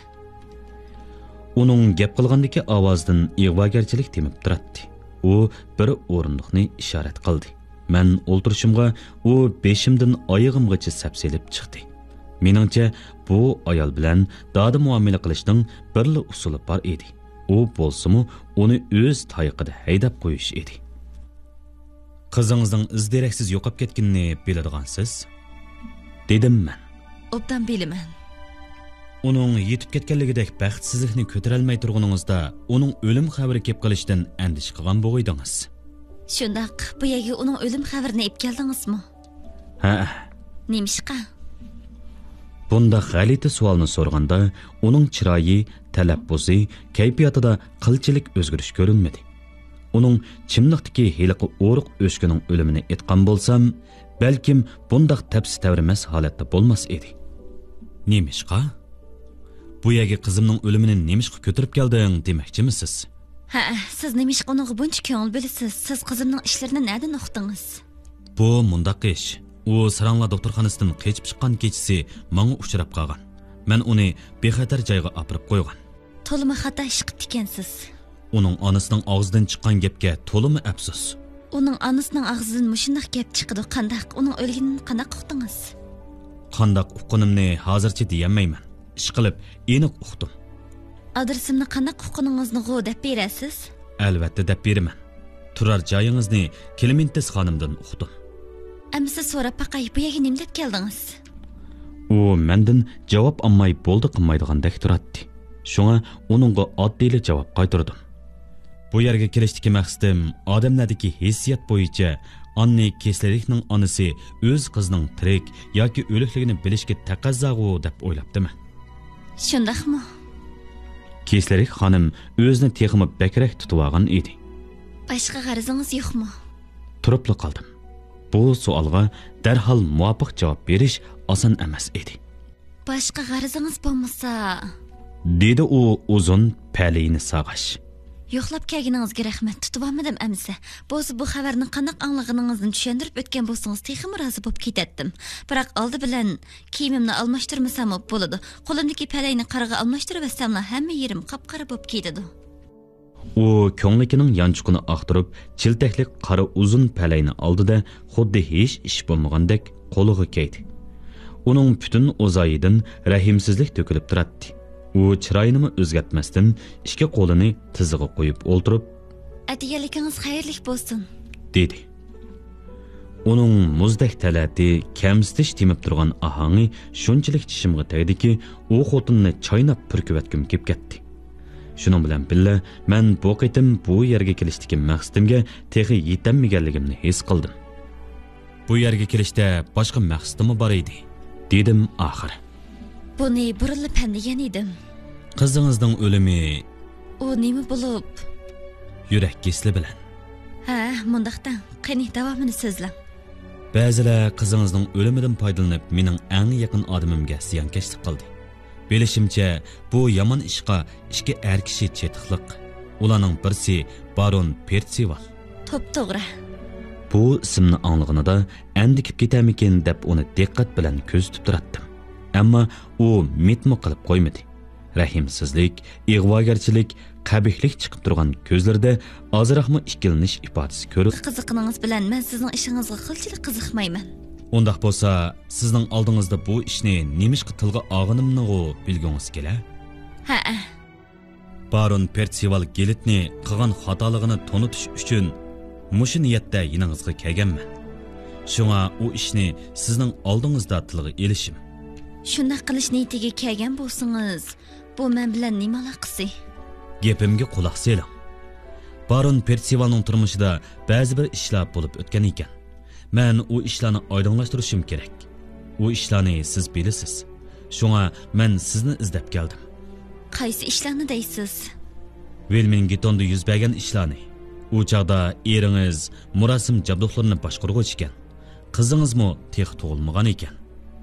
Uning gap qilgandagi ovozdan ig'vogarchilik temib turadi. U bir o'rindiqni ishorat qildi. Men o'ltirishimga u beshimdan oyog'imgacha sapselib chiqdi. Meningcha bu ayol bilan doda muomala qilishning birli usuli bor edi. U bo'lsa-mu uni o'z tayiqida haydab qo'yish edi. Qizingizning izderaksiz yo'qib ketganini biladigansiz? Dedim men. Obdan bilaman. Uning yetib ketganligidek baxtsizlikni ko'tara olmay turganingizda, uning o'lim xabari kelib qolishidan andish qilgan bo'g'idingiz. Shundaq, bu yerga uning o'lim xabarini olib keldingizmi? Ha. Nimishqa? Bunda g'alati savolni so'rganda, uning chiroyi, talabbuzi, kayfiyatida qilchilik o'zgarish ko'rinmadi. Uning chimliqdagi heliqi o'riq o'shkining o'limini aytgan bo'lsam, balkim bundaq tafsi-tavrimas holatda bo'lmas edi. Nemishqa? Bu yerga qizimning o'limini nemishqa ko'tarib kelding demoqchimisiz? Ha, siz nemishqa uningga buncha ko'ngil bilasiz? Siz qizimning ishlarini nerdan o'qdingiz? Bu mundaq ish. U Saranglar doktorxonasidan qechib chiqqan kechisi menga uchrab qolgan. Men uni bexatar joyga olib qo'ygan. To'limi xato ish qilib ekansiz. Uning onasining og'zidan chiqqan gapga to'limi afsus. Uning onasining og'zidan mushundaq gap chiqdi. Qandaq uning o'lganini qanday uqdingiz? Qandaq uqqanimni hozircha deyolmayman. Ish qilib aniq uqdim. Adresimni qanday uqqaningizni deb berasiz? Albatta deb beraman. Turar joyingizni Clementis xonimdan uqdim. Әмі siz so'rab baqay, bu yerga nima deb keldingiz? U mendan javob olmay bo'ldi qilmaydigandek turadi. Shunga uningga oddiy javob qaytardim. Bu yerga kelishdagi maqsadim odamlardagi hissiyot bo'yicha Anne Keslerikning onasi o'z qizining tirik yoki o'likligini bilishga taqozzog'u deb o'ylabdimi? Shundaqmi? Keslerik xonim o'zini texmi bakrak tutib olgan edi. Boshqa g'arazingiz yo'qmi? Turibli qoldim. Bu savolga darhol muvofiq javob berish oson emas edi. Boshqa g'arazingiz bo'lmasa, dedi u uzun paliyni sag'ash. Yo'qlab kelganingizga rahmat. Tutib olmadim amsa. Bo'lsa bu xabarni qanaq anglag'aningizni tushuntirib o'tgan bo'lsangiz, texim rozi bo'lib ketdim. Biroq oldi bilan kiyimimni almashtirmasam bo'ladi. Qo'limdagi palayni qaraga almashtirib olsamla hamma yerim qop-qora bo'lib ketadi. U ko'nglikining yanchuqini aqtirib, chiltaklik qora uzun palayni oldida xuddi hech ish bo'lmagandek qo'liga kiydi. Uning butun o'zoyidan rahimsizlik to'kilib turadi. U chiroyini o'zgartmasdan ikki qo'lini tiziga qo'yib o'ltirib, "Atiyalikingiz xayrli bo'lsin", dedi. Uning muzdek talati, kamsitish temib turgan ohangi shunchalik tishimga tegdiki, u xotinni chaynab purkivatgim kelib ketdi. Shuning bilan birga men bu qitim bu yerga kelishdagi maqsadimga texi yetolmaganligimni his qildim. Bu yerga kelishda boshqa maqsadim bor edi, dedim oxiri. Buni burilib pandigan edim. Qizingizning o'limi U nima bo'lib? yurak kesli bilan. Ha, mundaqdan qani davomini so'zlang. Ba'zilar qizingizning o'limidan foydalanib mening eng yaqin odamimga ziyonkashlik qildi. Bilishimcha, bu yomon ishqa ikki er kishi chetiqliq. Ularning birisi Baron Percival. To'p-to'g'ri. Bu ismni anglig'inida andikib ketamikin deb uni diqqat bilan ko'zitib turatdim. Ammo u metmi qilib qo'ymadi. Rahimsizlik, ig'vogarchilik, qabihlik chiqib turgan ko'zlarida ozroqmi ikkilanish ifodasi ko'rib, Qiziqiningiz bilan men sizning ishingizga qilchilik qiziqmayman. Undaq bo'lsa, sizning oldingizda bu ishni nemishqa tilga olganimni bilgingiz kelar? Ha. Baron Percival Gelitni qilgan xatoligini tonitish uchun mushu niyatda yiningizga kelganman. Shunga u ishni sizning oldingizda tilga elishim. Shunday qilish niyatiga kelgan bo'lsangiz, bu men bilan nima aloqasi? Gapimga quloq soling. Baron Percivalning turmushida ba'zi bir ishlar bo'lib o'tgan ekan. Men u ishlarni oydinlashtirishim kerak. U ishlarni siz bilasiz. Shunga men sizni izlab keldim. Qaysi ishlarni deysiz? Wilmingtonda yuz bergan ishlarni. U chaqda eringiz murosim jabduqlarini boshqaruvchi ekan. Qizingizmi tex tug'ilmagan ekan.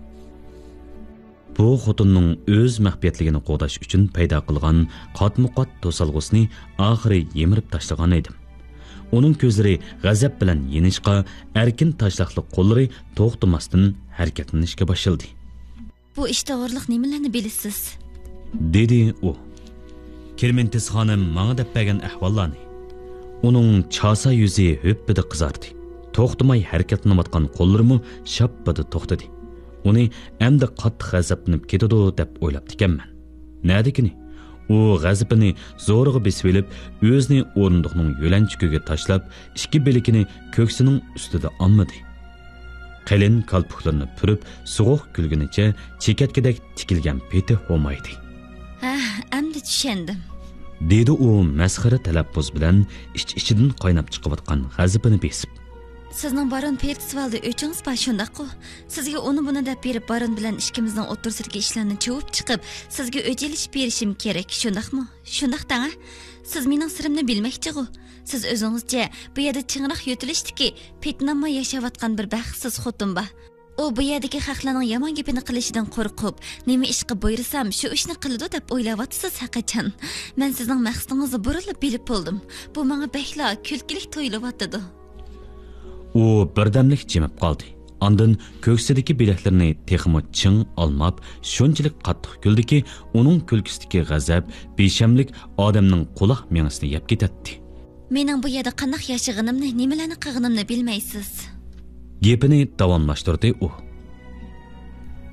Bu xotinning o'z maxfiyatligini qo'dash uchun paydo qilgan qatmuqat to'salg'usini oxiri yemirib tashlagan edim. Uning ko'zlari g'azab bilan yenishqa, erkin tashlaqli qo'llari to'xtamasdan harakatlanishga boshladi. Bu ishda o'rliq nimalarni bilasiz? dedi u. Kirmentis xonim menga deb bergan ahvollarni. Uning chosa yuzi höppida qizardi. To'xtamay harakatlanayotgan qo'llarimi shappida to'xtadi. Uni endi qattiq g'azablanib ketadi deb o'ylabdi ekanman. Nədikini? U g'azabini zo'rg'a besib olib, o'zini o'rindiqning yo'lanchikiga tashlab, ikki belikini ko'ksining ustida olmadi. Qalin kalpuqlarini purib, so'g'uq kulgunicha chekatkadek tikilgan peti olmaydi. Ha, endi tushundim. Dedi u masxara talaffuz bilan ich-ichidan qaynab chiqayotgan g'azabini besib. Sizning Baron Percivalda o'chingiz bor shundaq-ku. Sizga uni buni deb berib, Baron bilan ishimizning o'rtasidagi ishlarni chuvib chiqib, sizga o'jilish berishim kerak, shundaqmi? Shundaqdan-a? Siz mening sirimni bilmoqchi-ku. Siz o'zingizcha bu yerda chinroq yo'tilishdiki, petnamma yashayotgan bir baxtsiz xotin bor. U bu yerdagi xalqlarning yomon gapini qilishidan qo'rqib, nima ish qilib buyursam, shu ishni qiladi deb o'ylayapsiz haqiqatan. Men sizning maqsadingizni burilib bilib bo'ldim. Bu menga behla kulkilik to'yilyapti. U birdamlik jimib qoldi. Ondan ko'ksidagi biletlarni texmo ching olmab, shunchalik qattiq kuldiki, uning kulkisidagi g'azab, beshamlik odamning quloq mengisini yeb ketadi. Mening bu yerda qanday yashag'inimni, nimalarni qilganimni bilmaysiz. Gapini davomlashtirdi u.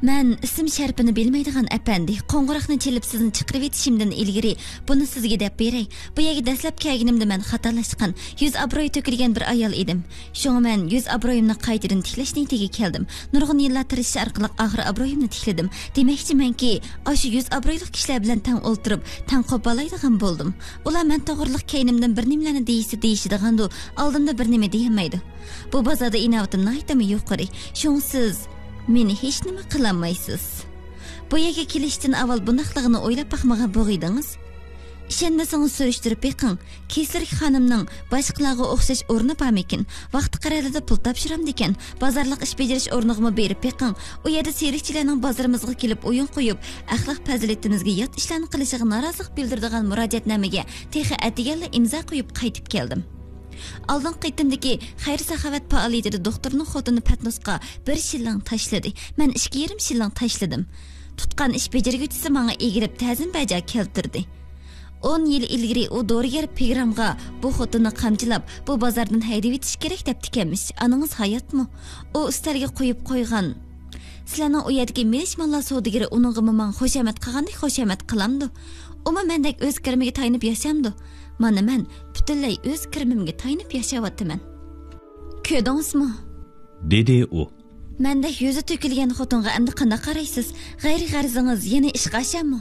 Мен ism sharpini bilmaydigan apandi, qo'ng'iroqni chelib sizni chiqarib etishimdan ilgari buni sizga deb beray. Bu yerga dastlab kelganimda men xatolashgan, yuz obro'y to'kilgan bir ayol edim. Shunga men yuz obro'yimni qaytadan tiklash niyatiga keldim. Nurg'un yillar tirishish orqali oxir obro'yimni tikladim. Demoqchimanki, o'sha yuz obro'yli kishilar bilan tang o'ltirib, tang qo'pollaydigan bo'ldim. Ular men to'g'riliq keynimdan bir nimalarni deyishdiganda oldimda bir nima deyolmaydi. Bu bozorda inovatim naytami yuqori. Shunsiz meni hech nima qilolmaysiz. Bu yerga kelishdan avval bunaqligini o'ylab baxmagan bo'g'idingiz. Ishonmasangiz surishtirib beqing. Keslik xonimning boshqalarga o'xshash o'rni bormikin? Vaqti qaralida pul topshiram dekan, bozorlik ish bajarish o'rnig'imi berib beqing. U yerda serikchilarning bozorimizga kelib o'yin qo'yib, axloq fazilatimizga yot ishlarni qilishiga norozilik bildiradigan murojaatnomaga texi atigalla imzo qo'yib qaytib keldim. Aldın qaytımdaki xayr saxavat faoliyatida doktorning xotini Patnosqa 1 shilling tashladi. Men 2,5 shilling tashladim. Tutgan ish bajarguvchisi menga egilib ta'zim baja keltirdi. 10 yil ilgari u dorigar Pigramga bu xotini qamchilab, bu bozordan haydab etish kerak deb tikanmish. Anangiz hayotmi? U istalga qo'yib qo'ygan. Sizlarning u yerdagi milishmonlar savdogari uningga men xoshamat qilgandek xoshamat qilamdi. Uma mendek o'z kirimiga tayinib yashamdi. Mana men butunlay o'z kirimimga tayinib yashayapman. Ko'rdingizmi? Dedi u. Menda yuzi to'kilgan xotinga endi qanday qaraysiz? G'ayri-g'arzingiz yana ishga ashammi?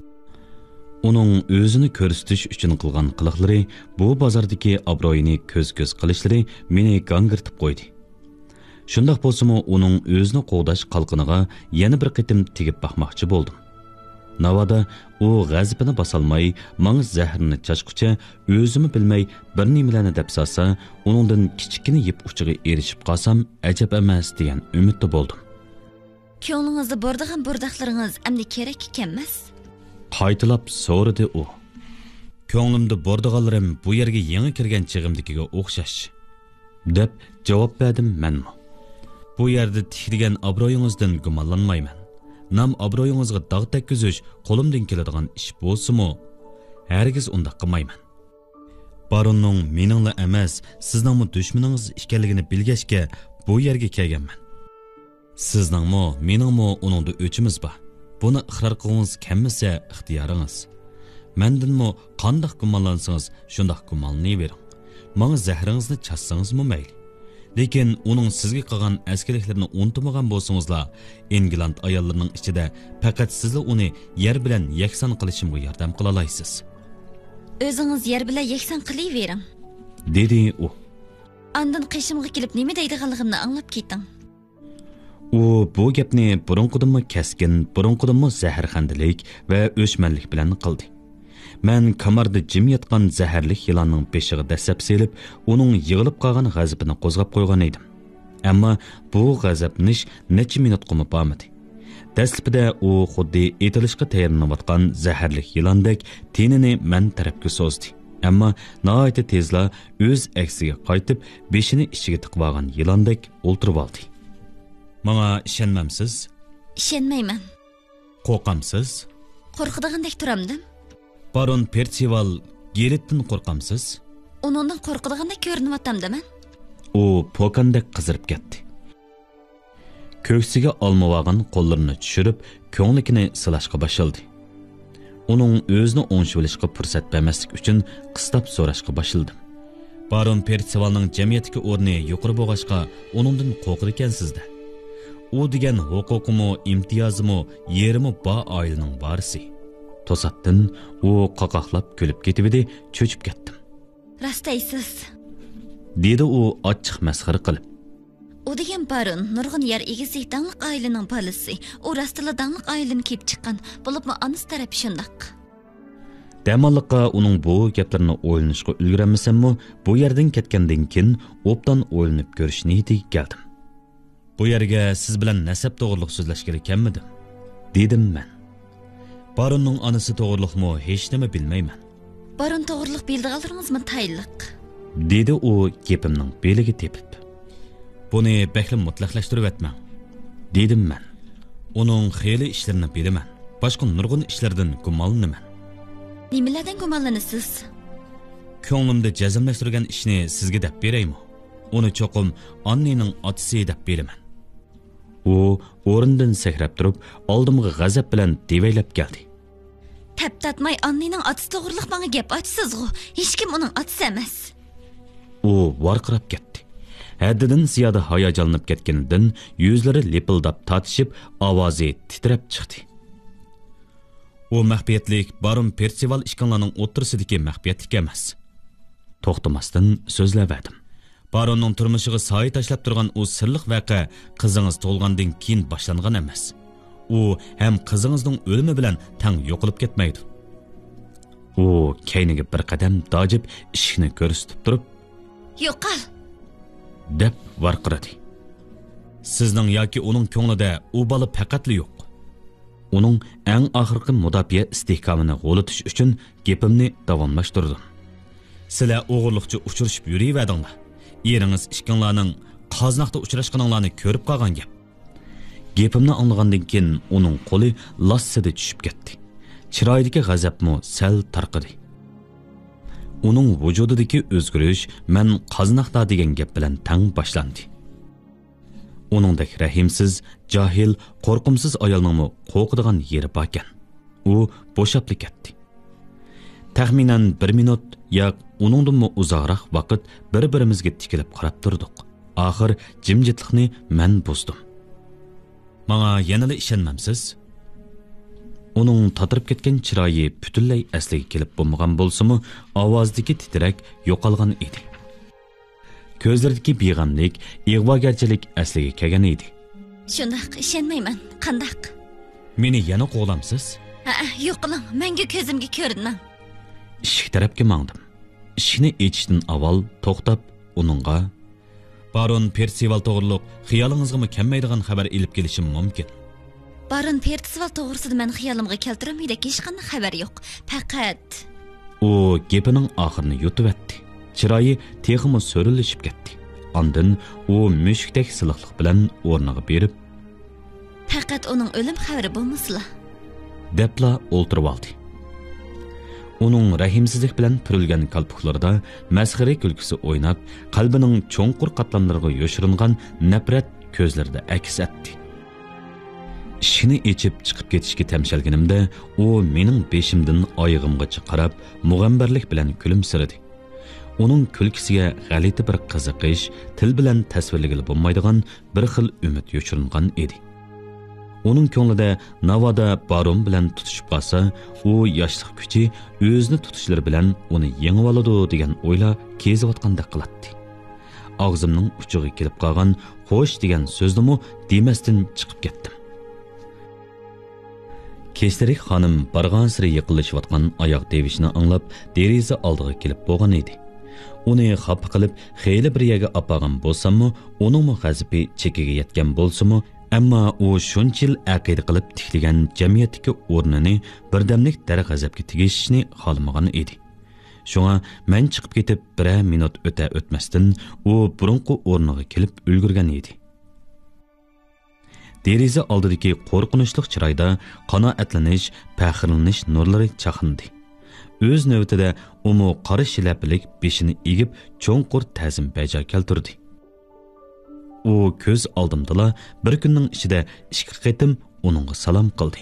Uning o'zini ko'rsatish uchun qilgan qiliqlari, bu bozordagi obro'yini ko'z-ko'z qilishlari meni gangirtib qo'ydi. Shundoq bo'lsa-mu, uning o'zini qo'g'dash qalqiniga yana bir qitim tegib baxmoqchi bo'ldim. Navada u g'azabini bosolmay, menga zahrni chashqucha, o'zimi bilmay bir nimalarni deb solsa, uningdan kichikini yeb uchiga erishib qolsam, ajab emas degan umidda bo'ldim. Ko'nglingizda bordigan burdaqlaringiz endi kerak ekanmas? Qaytilab so'radi u. Ko'nglimda bordiganlarim bu yerga yangi kirgan chig'imdikiga o'xshash, deb javob berdim men. Bu yerda tikilgan obro'yingizdan gumonlanmayman. Nam obro'yingizga dog' tekkizish qo'limdan keladigan ish bo'lsa-mu, hargiz unda qilmayman. Baronning meningla emas, sizningmi dushmaningiz ekanligini bilgachga bu yerga kelganman. Sizningmi, meningmi uningda o'chimiz bor. Buni iqror qilingiz kelmasa ixtiyoringiz. Mendinmi qanday gumonlansangiz, shunday gumonlanavering. Menga zahringizni chassangizmi mayli. Lekin uning sizga qilgan askariklarini unutmagan bo'lsangizlar, England ayollarining ichida faqat sizlar uni yer bilan yakson qilishimga yordam qila olasiz. O'zingiz yer bilan yakson qilavering, dedi u. Andan qishimga kelib nima deydiganligimni anglab keting. U bu gapni burunqidanmi keskin, burunqidanmi zaharxandalik va o'chmanlik bilan qildi. Men kamarda jim yotgan zaharlik yılanning peshiga dasab selib, uning yig'ilib qolgan g'azabini qo'zg'ab qo'ygan edim. Ammo bu g'azabnish necha minut qolib bo'lmadi. Dastlabida u xuddi etilishga tayyorlanayotgan zaharlik yılandek tenini men tarafga so'zdi. Ammo nihoyat tezla o'z aksiga qaytib, beshini ichiga tiqib olgan yılandek o'ltirib oldi. Menga ishonmamsiz? Ishonmayman. Qo'rqamsiz? Qo'rqadigandek turamdim. Baron Percival Gelitdan qo'rqamsiz? Uningdan qo'rqadigandek ko'rinyaptamda men. U pokandek qizirib ketdi. Ko'ksiga olmavagan qo'llarini tushirib, ko'nglikini silashga boshladi. Uning o'zini o'ngshilishga fursat bermaslik uchun qistab so'rashga boshladi. Baron Percivalning jamiyatdagi o'rni yuqori bo'lg'achqa, uningdan qo'rqir ekansizda. U degan huquqimi, imtiyozimi, yerimi bor oilaning barisi. To'satdan u qaqaqlab kulib ketibdi, cho'chib ketdim. Rastaysiz, dedi u ochiq masxara qilib. U degan baron nurg'un yer egasi dangliq oilaning bolasi. U rastila dangliq oiladan kelib chiqqan, bo'libmi onasi taraf shundoq. Damalliqqa uning bu gaplarini o'ylanishga ulgurmasammi, bu yerdan ketgandan keyin obdan o'ylanib ko'rish niyatiga keldim. Bu yerga siz bilan nasab to'g'riliq so'zlashga kelmadim, dedim men. Baronning onasi to'g'riliqmi, hech nima bilmayman. Baron to'g'riliq bildiganlaringizmi tayinliq? Dedi u gapimning beliga tepib. Buni beklim mutlaqlashtirib etmang, dedim men. Uning xeyli ishlarini bilaman. Boshqa nurg'un ishlardan gumonlanaman. Nimalardan gumonlanasiz? Ko'nglimda jazmlashtirgan ishni sizga deb beraymi? Uni cho'qim Annining otasi deb beraman. U o'rnidan sakrab turib, oldimga g'azab bilan devaylab keldi. Tap tatmay annening otisi to'g'riliq menga gap aytasiz-ku. Hech kim uning otisi emas. U varqirab ketdi. Haddidan ziyoda hayajonlanib ketganidan yuzlari lepildab tatishib, ovozi titrab chiqdi. U maxfiyatlik Baron Percival ishkanlarning o'ttirsidagi maxfiyatlik emas. To'xtamasdan so'zlaverdim. Baronning turmushiga soya tashlab turgan u sirliq voqea qizingiz to'lgandan keyin boshlangan emas. U ham qizingizning o'limi bilan tang yo'qolib ketmaydi. U keyniga bir qadam dojib ishni ko'rsatib turib, "Yo'qol!" deb varqiradi. Sizning yoki uning ko'nglida u bola faqatli yo'q. Uning eng oxirgi mudofaa istehkomini g'olitish uchun gapimni davomlashtirdim. Sizlar o'g'irliqchi uchrashib yuriverdinglar. Eringiz ishkanlarning qoznaqda uchrashganinglarni ko'rib qolgan gap. Gapimni anglagandan keyin uning qo'li lassida tushib ketdi. Chiroydagi g'azabmi sal tarqidi. Uning vujudidagi o'zgarish men qoznaqda degan gap bilan tang boshlandi. Uningdek rahimsiz, jahil, qo'rqimsiz ayolning qo'rqadigan yeri bor ekan. U bo'shab ketdi. Taxminan 1 minut yoq uningdan uzoqroq vaqt bir-birimizga tikilib qarab turdik. Oxir jimjitlikni men buzdim. Menga yanada ishonmamsiz? Uning tatirib ketgan chiroyi butunlay asliga kelib bo'lmagan bo'lsa-mu, ovozdagi titrak yo'qolgan edi. Ko'zlaridagi beg'amlik, ig'vogarchilik asliga kelgan edi. Shundaq ishonmayman. Qandaq? Meni yana qo'g'lamsiz? Yo'qoling, menga ko'zimga ko'rinmang. Ishik tarafga mangdim. Ishni echishdan avval to'xtab uningga Baron Percival to'g'riliq xiyolingizga kelmaydigan xabar elib kelishim mumkin. Baron Percival to'g'risida men xiyolimga keltirmaydigan hech qanday xabar yo'q. Faqat u gapining oxirini yutib etdi. Chiroyi texmi so'rilishib ketdi. Ondan u mushukdek siliqlik bilan o'rniga berib, faqat uning o'lim xabari bo'lmasla debla o'ltirib oldi. Uning rahimsizlik bilan purilgan qalpoqlarida masxara kulgisi o'ynab, qalbining cho'nqur qatlamlariga yo'shiringan nafrat ko'zlarida aks etdi. Ishini echib chiqib ketishga tamshalganimda, u mening beshimdan oyog'imgacha qarab, mug'ambarlik bilan kulimsiradi. Uning kulkisiga g'alati bir qiziqish, til bilan tasvirlagili bo'lmaydigan bir xil umid yo'chirilgan edi. Uning ko'nglida navoda baron bilan tutishib qolsa, u yoshlik kuchi o'zini tutishlari bilan uni yengib oladi degan o'yla kezayotgandek qiladi. Og'zimning uchiga kelib qolgan xo'sh degan so'zni demasdan chiqib ketdim. Kechlik xonim barg'an siri yiqilishayotgan oyoq devishni anglab, deraza oldiga kelib bo'lgan edi. Uni xafa qilib, xeyli bir yerga apag'an bo'lsam-mu, uning g'azabi chekiga yetgan bo'lsa-mu, ammo u shunchil aqida qilib tiklagan jamiyatdagi o'rnini birdamlik darg'azabga tegishishni xohlamagan edi. Shunga men chiqib ketib, 1 minut o'tmasdan u burunqi o'rniga kelib ulgurgan edi. Deraza oldidagi qo'rqinchli chiroyda qanoatlanish, faxrlanish nurlari chaqindi. O'z navbatida umu qora shilaplik beshini egib cho'nqur ta'zim bajo keltirdi. U ko'z oldimdala bir kunning ichida 2 qatim uningga salom qildi.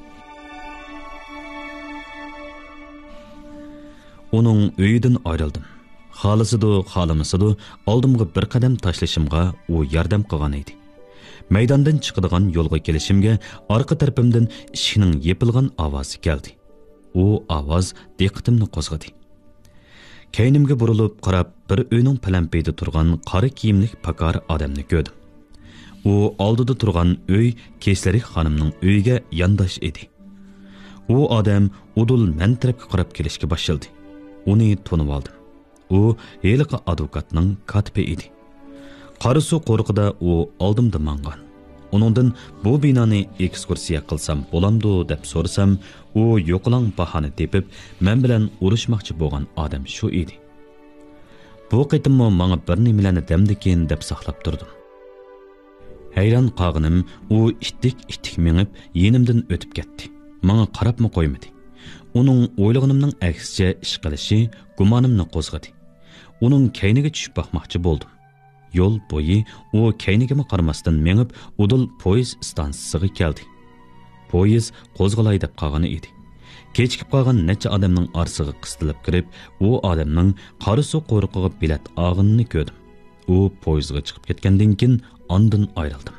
Uning uyidan ayrildim. Xohlasidu, xohlamasidu oldimga bir qadam tashlashimga u yordam qilgan edi. Maydondan chiqadigan yo'lga kelishimga orqa tarafimdan eshikning yepilgan ovozi keldi. U ovoz diqqatimni qo'zg'adi. Keynimga burilib qarab, bir uyning palampeyda turgan qora kiyimlik pakar odamni ko'rdim. U oldida turgan uy Keslik xonimning uyiga yondosh edi. U odam udul men tarafga qarab kelishga boshladi. Uni tanib oldim. U heliqi advokatning katibi edi. Qarisi qo'rqida u oldimda mangan. Uningdan bu binoni ekskursiya qilsam bo'lamdi deb so'rasam, u yo'qlang bahona tepib, men bilan urushmoqchi bo'lgan odam shu edi. Bu qitimmo menga bir nimalarni demdikin deb saqlab turdim. Hayron qolganim, u ittik mengib yenimdan o'tib ketdi. Menga qarabmi qo'ymadi. Uning o'ylaganimning aksicha ish qilishi gumonimni qo'zg'adi. Uning kayniga tushib boqmoqchi bo'ldim. yo'l bo'yi u keynigimi qaramasdan mengib udul poyez stansiyasiga keldi. Poyez qo'zg'alay deb qolgan edi. Kechikib qolgan necha odamning orasiga qistilib kirib, u odamning qora suv qo'riqiga bilet og'inini ko'rdim. U poyezga chiqib ketgandan keyin ondan ayrildim.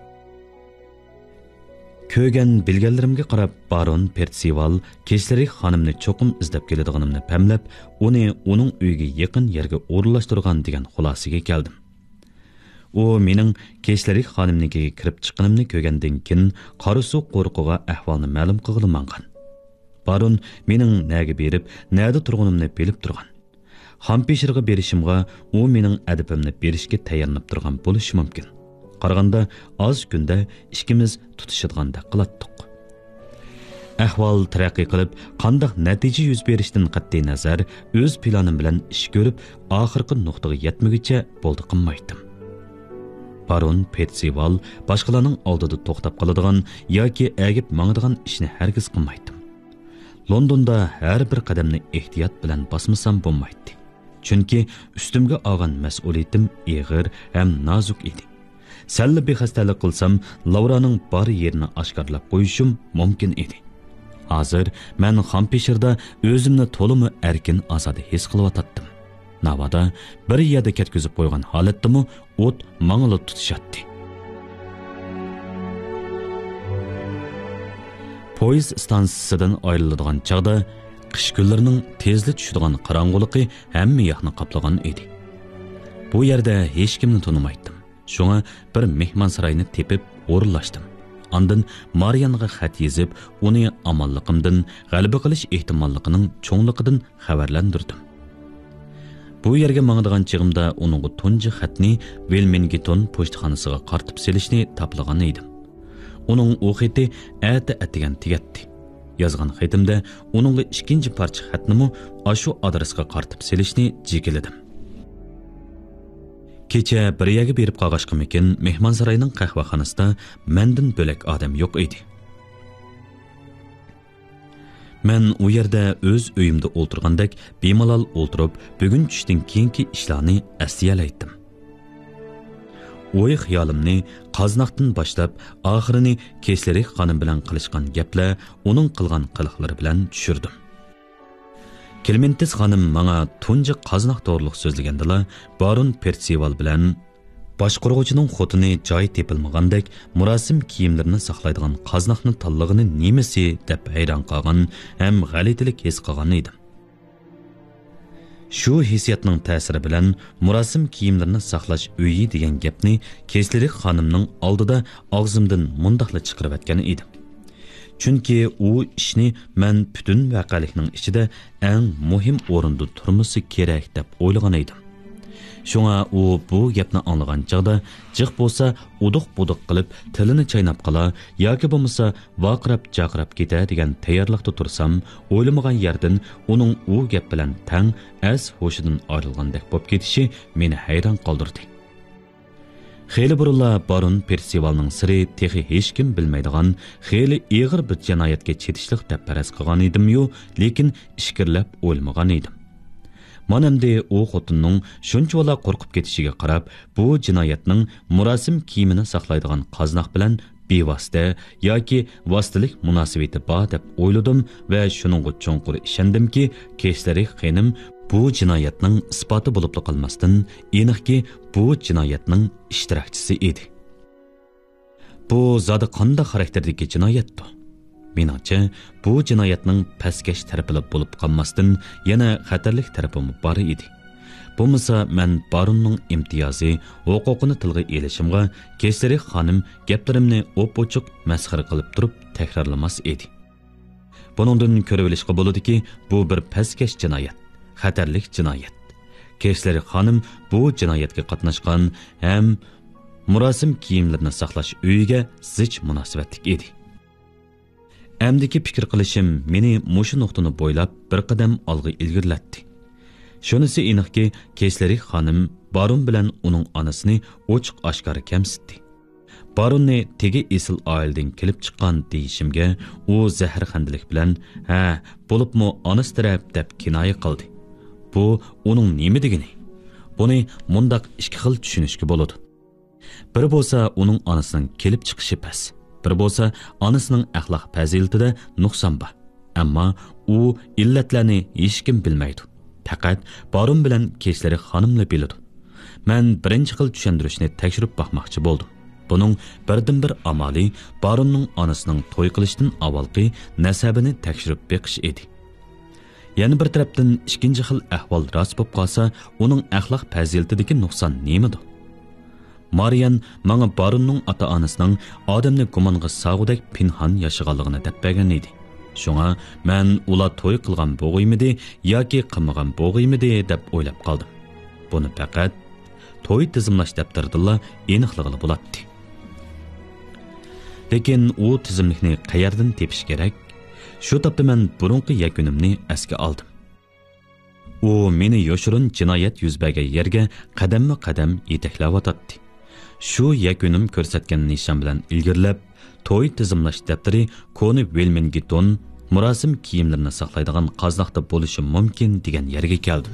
Ko'rgan bilganlarimga qarab Baron Persival kechlari xonimni cho'qim izlab keladiganimni pamlab, uni uning uyiga yaqin yerga o'rinlashtirgan degan xulosaga keldim. U mening kechlari xonimnikiga kirib chiqqanimni ko'rgandan keyin qora suv qo'riqiga ahvolni ma'lum qilganman. Baron mening naga berib, nada turganimni bilib turgan. Xampeshirga berishimga u mening adabimni berishga tayyorlanib turgan bo'lishi mumkin. Qaraganda az kunda ikkimiz tutishadigan qilatdik. Ahvol taraqqiy qilib, qanday natija yuz berishdan qat'iy nazar, o'z planim bilan ish ko'rib, oxirgi nuqtaga yetmaguncha bo'ldi qilmaydim. Baron Persival boshqalarning oldida to'xtab qoladigan yoki agib mangadigan ishni hargiz qilmaydim. Londonda har bir qadamni ehtiyot bilan bosmasam bo'lmaydi. Chunki ustimga olgan mas'uliyatim og'ir ham nozik edi. Salla bexastalik qilsam, Lauraning bor yerini oshkorlab qo'yishim mumkin edi. Hozir men Xampeshirda o'zimni to'limi erkin azodi his qilyotdim. Navada bir yerda ketkizib qo'ygan holatdimi o't mang'ilib tutishatdi. Poyez stansiyasidan ayriladigan chaqda qish kunlarining tezli tushadigan qorong'uliqi hamma yoqni qoplagan edi. Bu yerda hech kimni tanimaydim. Shunga bir mehmonsaroyni tepib o'rinlashdim. Ondan Mariyanga xat yozib, uni amonliqimdan, g'alaba qilish ehtimolligining cho'ngligidan xabarlantirdim. Bu yerga mangadigan chig'imda uning tunji xatni Wilmington pochtaxonasiga qartib selishni taplagan edim. Uning o xati atigan tigatdi. Yozgan xatimda uningga ikkinchi parcha xatni ashu adresga qartib selishni jikiladim. Kecha bir yerga berib qolg'ashqim ekan, mehmonsaroyning qahvaxonasida mendan bo'lak odam yo'q edi. Men u yerda o'z uyimda o'ltirgandek bemalol o'ltirib, bugun tushdan keyingi ishlarni asliyalaydim. O'y xiyolimni Qoznaqdan boshlab, oxirini Kesleri xonim bilan qilishgan gaplar, uning qilgan qiliqlari bilan tushirdim. Kelmentis xonim menga tunji Qoznaq to'g'riliq so'zlagandala, Baron Persival bilan boshqaruvchining xotini joy tepilmagandek murosim kiyimlarini saqlaydigan Qoznaqni tanlig'ini nemisi deb hayron qolgan ham g'alatilik his qilgan edim. Shu hissiyatning ta'siri bilan murosim kiyimlarini saqlash uyi degan gapni Kesleri xonimning oldida og'zimdan mundaqla chiqarib atgan edim. Chunki u ishni men butun voqelikning ichida eng muhim o'rinda turmasi kerak deb o'ylagan edim. Shunga u bu gapni anglagan chaqda jiq bo'lsa uduq-buduq qilib tilini chaynab qola yoki bo'lmasa vaqirab-jaqirab keta degan tayyorlikda tursam, o'ylamagan yerdan uning u gap bilan tang as hoshidan ayrilgandek bo'lib ketishi meni hayron qoldirdi. Xeyli burunla Baron Persivalning siri texi hech kim bilmaydigan, xeyli ig'ir bir jinoyatga chetishlik deb faraz qilgan edim-yu, lekin ishkirlab o'lmagan edim. Manamda u xotinning shunchalar qo'rqib ketishiga qarab, bu jinoyatning murosim kiyimini saqlaydigan Qoznaq bilan bevosita yoki vositalik munosabati bor deb o'yladim va shuningga cho'nqur ishondimki, Kesleri xonim bu jinoyatning isboti bo'lib qolmasdan, aniqki bu jinoyatning ishtirokchisi edi. Bu zodi qanday xarakterdagi jinoyatdir? Menimcha, bu jinoyatning pastkash tarafi bo'lib qolmasdan, yana xatarlik tarafi bor edi. Bo'lmasa, men Baronning imtiyozi, huquqini tilga elishimga Kesleri xonim gaplarimni o'p-ochiq masxara qilib turib takrorlamas edi. Buningdan ko'rib olishga bo'ladiki, bu bir pastkash jinoyat, xatarlik jinoyat. Kesleri xonim bu jinoyatga qatnashgan ham murosim kiyimlarini saqlash uyiga zich munosabatlik edi. Amdiki fikr qilishim meni mushu nuqtani bo'ylab bir qadam olg'a ilgirlatdi. Shunisi aniqki, Kesleri xonim Baron bilan uning onasini ochiq oshkor kamsitdi. Baronni tegi esil oildan kelib chiqqan deyishimga, u zaharxandalik bilan, "Ha, bo'libmi onasi taraf" deb kinoya qildi. Bu uning nima degani? Buni mundaq ikki xil tushunishga bo'ladi. Biri bo'lsa, uning onasining kelib chiqishi pas. Biri bo'lsa, onasining axloq fazilatida nuqson bor. Ammo u illatlarni hech kim bilmaydi. Faqat Barun bilan kechlari xonimlar biladi. Men birinchi xil tushuntirishni tekshirib bakmoqchi bo'ldim. Buning birdan-bir amali Barunning onasining to'y qilishdan avvalgi nasabini tekshirib beqish edi. Yana bir tarafdan ikkinchi xil ahvol rost bo'lib qolsa, uning axloq fazilatidagi nuqson nimadir? Mariyan menga Barunning ota-onasining odamni gumonga sog'udak pinhon yashaganligini deb bergan edi. Shunga men ular to'y qilgan bo'g'imidi yoki qilmagan bo'g'imidi deb o'ylab qoldim. Buni faqat to'y tizimlash daftaridilla aniqlig'i bo'ladi. Lekin u tizimlikni qayerdan tepish kerak? Shu topda men burunqi yakunimni asga oldim. U meni yoshirun jinoyat yuz bergan yerga qadamma-qadam yetaklayotdi. Shu yakunim ko'rsatgan nishon bilan ilgirlab, to'y tizimlash daftari Koni Velmengiton murosim kiyimlarini saqlaydigan qaznoqda bo'lishi mumkin degan yerga keldim.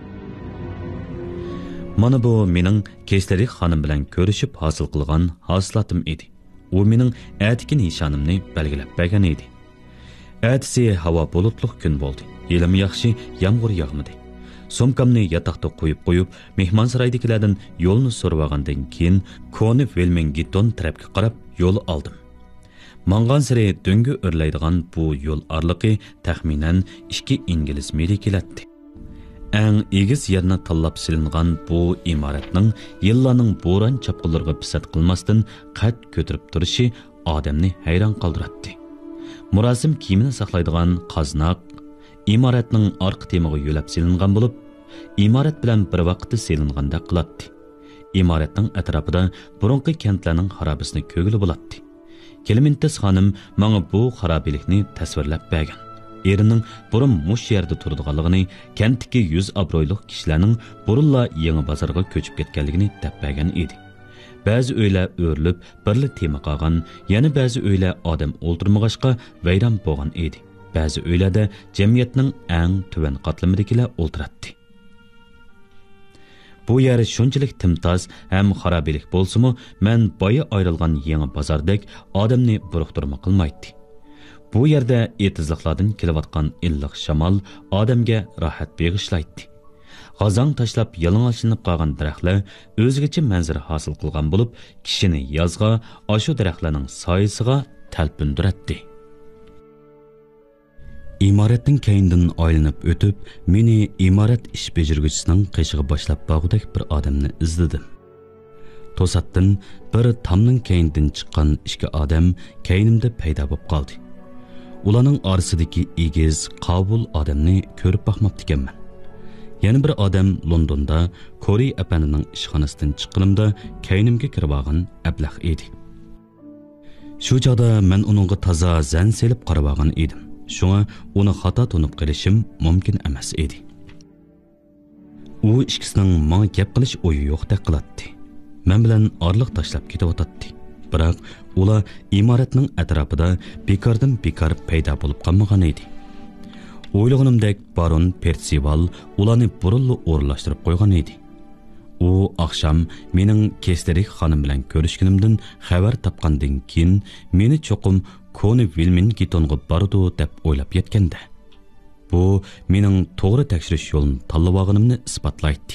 Mana bu mening kechlari xonim bilan ko'rishib hosil qilgan hosilatim edi. U mening atiki nishonimni belgilab bergan edi. Atisi havo bulutliq kun bo'ldi. Yelim yaxshi, yomg'ir yog'madi. Sumkamni yotoqda qo'yib, mehmonsaroydagilardan yo'lni so'ragandan keyin Koni Velmengiton tarafga qarab yo'l oldim. Mangan siri döngü örleydigan bu yo'l arlıqı taxminan 2 ingliz mili keladi. Eng egiz yerni tanlab silingan bu imoratning yillarning bo'ron chapqinlarga pisat qilmasdan qad ko'tarib turishi odamni hayron qoldiradi. Murosim kiyimini saqlaydigan qaznoq imoratning orqa temiga yo'lab silingan bo'lib, imorat bilan bir vaqtda silinganda qiladi. Imoratning atrofida burunqi kentlarning xarobasini ko'gili bo'ladi. Clementis xonim menga bu xarobilikni tasvirlab bergan. Erining burun mush yerda turadiganligini, kentdagi 100 obro'yliq kishilarning burunla yangi bozorga ko'chib ketganligini deb bergan edi. Ba'zi uylar o'rilib, birli tema qolgan, yana ba'zi uylar odam o'ltirmag'achqa vayron bo'lgan edi. Ba'zi uylarda jamiyatning eng tuvan qatlamidagilar o'ltiradi. Bu yer shunchalik timtoz ham xarobilik bo'lsa-mu, men boya ayrilgan yangi bozordek odamni buruqtirma qilmaydi. Bu yerda etizliqlardan kelayotgan illiq shamol odamga rohat beg'ishlaydi. G'azang tashlab yalang'ochlanib qolgan daraxtlar o'zgacha manzara hosil qilgan bo'lib, kishini yozga, ashu daraxtlarning soyasiga talpindiradi. İmaratning keyindan aylanib o'tib, meni imarat ish bejirguvchisining qishig'i boshlab bog'dak bir odamni izladim. To'satdan bir tamning keyindan chiqqan ikki odam keynimda paydo bo'lib qoldi. Ularning orasidagi egiz, qabul odamni ko'rib baxmabdi ekanman. Yana bir odam Londonda Kori apanning ishxonasidan chiqqanimda keynimga kirib olgan ablah edi. Shu joyda men uningga toza zan selib qarab olgan edim. Şuna onu xata tunib qilishim mumkin emas edi. U ikkisining menga gap qilish o'yi yo'qdek qiladi. Men bilan orliq tashlab ketayotdi. Biroq ular imoratning atrofida bekordan bekor paydo bo'lib qolmagan edi. O'ylaganimdek Baron Percival ularni burunli o'rlashtirib qo'ygan edi. U oqshom mening Kesterik xonim bilan ko'rishganimdan xabar topgandan keyin meni cho'qim Koni Velmengitonga bordi deb o'ylab yetganda, bu mening to'g'ri tekshirish yo'lini tanlab olganimni isbotlaydi.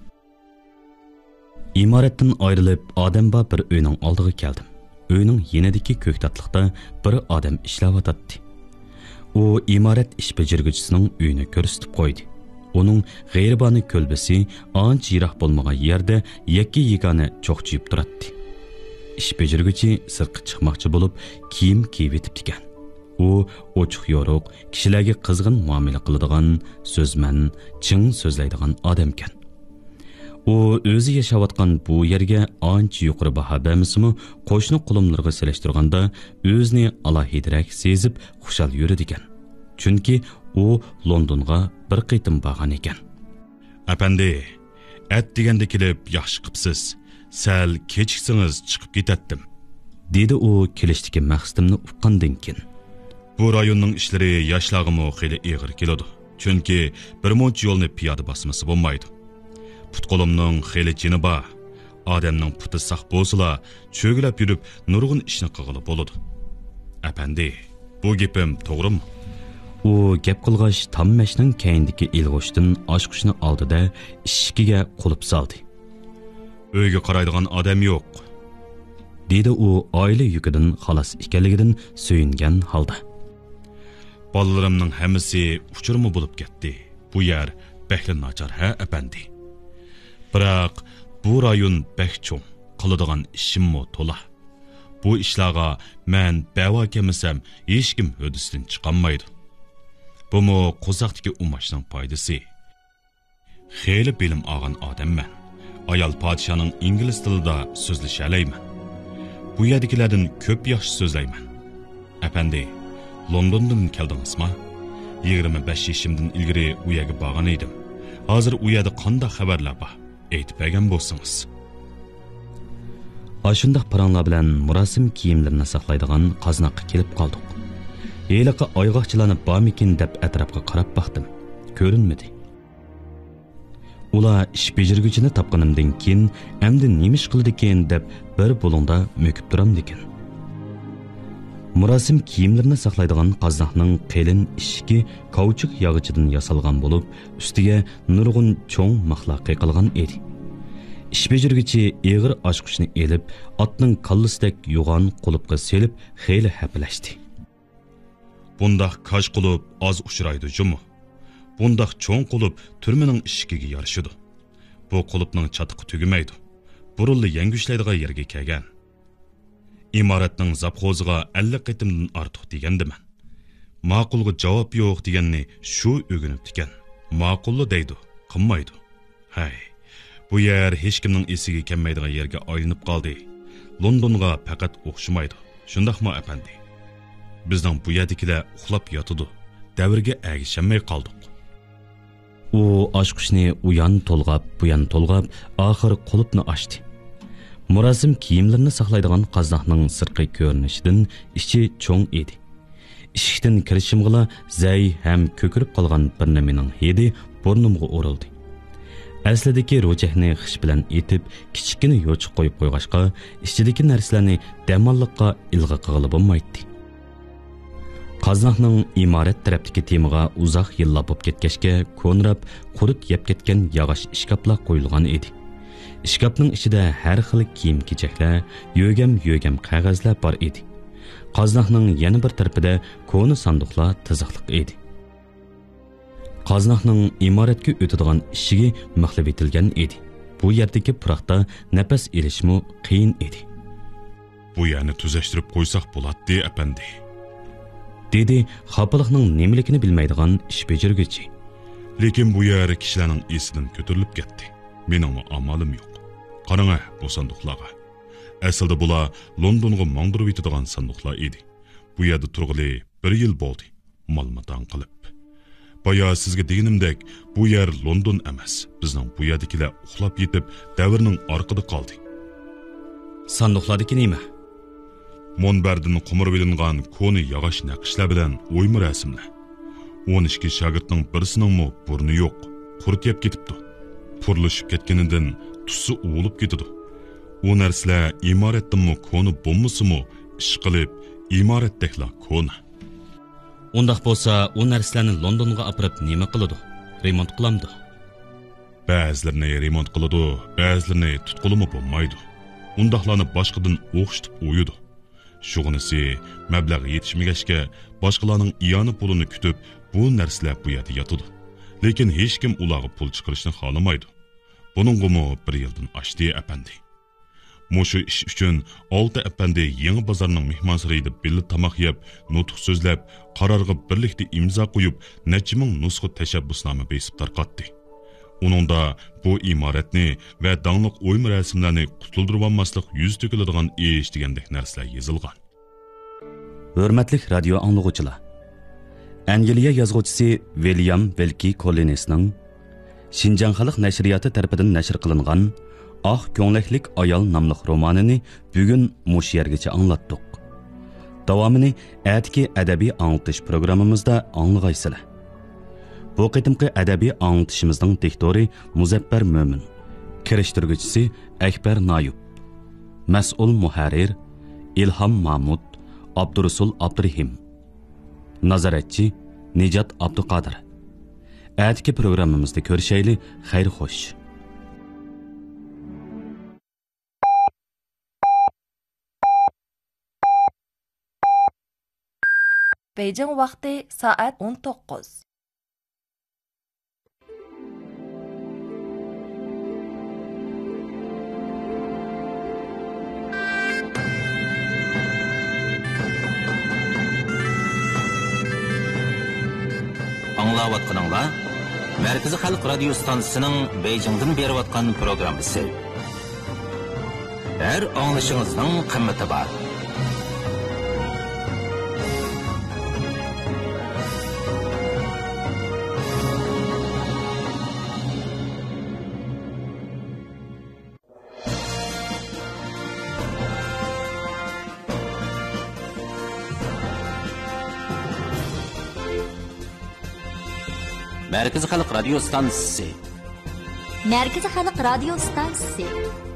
Imoratdan ayrilib odambar bir uyning oldiga keldim. Uyning yenidagi ko'ktatliqda bir odam ishlayotdi. U imorat ish bajirguvchisining uyini ko'rsatib qo'ydi. Uning g'ayriboni ko'lbasi ancha yiroq bo'lmagan yerda yakka yegona cho'qchiyib turadi. İş bejirguvchi sirqqa chiqmoqchi bo'lib, kiyim kiyib etibdi ekan. U ochiq yo'ruq, kishilarga qizg'in muomala qiladigan, so'zman, ching so'zlaydigan odam ekan. U o'zi yashayotgan bu yerga ancha yuqori baho bermasa-mu, qo'shni qulumlarga selishtirganda o'zini alohidarak sezib xushal yuradi ekan. Chunki u Londonga bir qitim borgan ekan. Apandi, at deganda kelib yaxshi qipsiz. Sal kechiksiniz chiqib ketatdim, dedi u kelishdagi maqsadimni uqqandan keyin. Bu rayonning ishlari yoshlarga xeli og'ir keladi. Chunki bir muncha yo'lni piyoda bosmasi bo'lmaydi. put qo'limning xeli jini bor. Odamning puti saq bo'lsa, cho'gilab yurib, nurg'un ishni qilg'ili bo'ladi. Apandi, bu gapim to'g'rimi? U gap qilg'ach tammashning keyindagi ilg'ushdan oshqushni oldida ishkiga qulib soldi. Uyga qaraydigan odam yo'q, dedi u oila yukidan xalos ekanligidan suyungan holda. Bolalarimning hammasi uchurma bo'lib ketdi. Bu yer bekli nachar ha apandi. Biroq bu rayon bek cho'ng, qiladigan ishimmo to'la. Bu ishlarga men bavo kelmasam, hech kim hodisdan chiqolmaydi. Bumu qo'saqdagi umashning foydasi. Xeyli bilim olgan odamman. Ayol podshoning ingliz tilida so'zlasha olayman. Bu yerdagilardan ko'p yaxshi so'zlayman. Apandi, Londondan keldingizmi? 25 yoshimdan ilgari u yerga borgan edim. Hozir u yerda qanday xabarlar bor? Aytib bergan bo'lsangiz. Ashundaq paranglar bilan murosim kiyimlarini saqlaydigan qaznaqqa kelib qoldik. Yeliqqa oyg'oqchilanib bormikin deb atrofga qarab baxtim. Ko'rinmadi. Ular ish bejirguchini topganimdan keyin endi nima ish qildi ekan deb bir bo'lingda mökib turamdikan. Murosim kiyimlarini saqlaydigan qaznaqning qalin ishki kauchuk yog'ichidan yasalgan bo'lib, ustiga nurg'un cho'ng maxla qilgan edi. Ish bejirguchi eg'ir oshqushni elib, otning kallisidek yo'g'on qulubga selib, xeyli haplashdi. Bundaq kaş qulub az uchraydi jumu. Bundaq cho'ng qulub turmaning ishikiga yarashidi. Bu qulubning chatiqi tugimaydi. Burulli yangushlaydigan yerga kelgan. İmaratning zapxoziga 50 qitimdan ortiq degandiman. Ma'qulga javob yo'q deganni shu o'ginib ekan. Ma'qulli deydi, qilmaydi. Hay, bu yer hech kimning esiga kelmaydigan yerga aylanib qoldi. Londonga faqat o'xshamaydi. Shundaqmi apandi? Bizning bu yerdagilar uxlab yotidi. Davrga ergashamay qoldik. U oshqushni uyan to'lg'ab, buyan to'lg'ab, oxiri qulupni ochdi. Murosim kiyimlarini saqlaydigan qaznaqning sirqi ko'rinishidan ichi cho'ng edi. Ishikdan kirishimg'ila zay ham ko'kirib qolgan bir nimaning hidi burnimga urildi. Aslidagi ro'jahni xish bilan etib, kichikini yo'chiq qo'yib qo'yg'ashqa, ichidagi narsalarni damonliqqa ilg'i qilib bo'lmaydi. Qaznaqning imorat tarafdagi temiga uzoq yillar bo'lib ketgachga ko'nrab, qurut yeb ketgan yog'och ishkaplar qo'yilgan edi. Ishkapning ichida har xil kiyim-kechaklar, yo'gam qog'ozlar bor edi. Qaznaqning yana bir tarafida ko'ni sanduqlar tiziqliq edi. Qaznaqning imoratga o'tadigan ishigi mixlab etilgan edi. Bu yerdagi puroqda nafas olishmi qiyin edi. Bu yerni tuzashtirib qo'ysak bo'ladi, apandi. Dedi xapalıqning nemaligini bilmaydigan ish bejirguchi. Lekin bu yer kishilarning esidan ko'tarilib ketdi. Mening amalim yo'q. Qarang bu sanduqlarga. Aslida bular Londonga mangdirib yetadigan sanduqlar edi. Bu yerda turg'ili 1 yil bo'ldi. Malmatan qilib. Baya sizga deganimdek, bu yer London emas. Bizning bu yerdagilar uxlab yetib, davrning orqada qoldi. Sanduqlardagi nima? Monbardin qumurib ilingan koni yog'och naqshlar bilan o'yma rasmlar. 12 shogirdning birisining burni yo'q, qurt yeb ketibdi. Purlashib ketganidan tusi uvilib ketadi. U narsalar imoratdanmi koni bo'lmasimi, ish qilib imoratdeklar koni. Undaq bo'lsa, u narsalarni Londonga apirib nima qiladi? Remont qilamdi. Ba'zilarini remont qiladi, ba'zilarini tutqulimi bo'lmaydi. Undaqlarni boshqadan o'xshitib o'yidi. Shug'unisi mablag' yetishmagachga boshqalarning iyoni pulini kutib, bu narsalar bu yerda yotadi. Lekin hech kim ularga pul chiqarishni xohlamaydi. Buningmi 1 yildan oshdi apandi. Mushu ish uchun 6 apandi yangi bozorning mehmonxonasida birga tamoq yeb, nutq so'zlab, qarorga birlikda imzo qo'yib, necha ming nusxa tashabbusnoma besib tarqatdi. Uningda bu imoratni va dangliq o'yma rasmlarni qutuldirib olmaslik yuz to'kiladigan ish degandek narsalar yozilgan. Hurmatli radio anglag'uvchilar. Angliya yozuvchisi William Wilkie Collinsning Xinjiang xalq nashriyoti tarafidan nashr qilingan "Oq ko'ngliklik ayol" nomli romanini bugun mush yergacha anglatdik. Davomini atki adabiy anglatish programmamizda anglag'aysizlar. Bu qitimqi adabiy anglitishimizning diktori Muzaffar Mo'min Kirishtirgüchisi Akbar Nayub. Mas'ul muharrir İlham Mahmud, Abdurrasul Abdurrahim. Nazaratchi Nijat Abduqodir. Atki programmamizda ko'rishayli, xayr xo'sh. Beijing vaqti soat 19. Аңлаватқаныңла, Мәркізі Халық радио станциясының Бейжіңден беріп атқан программасы. Әр аңлышыңыздың қымметі бар. Mərkəzi Xalq Radio Stansiyası. Mərkəzi Xalq Radio Stansiyası.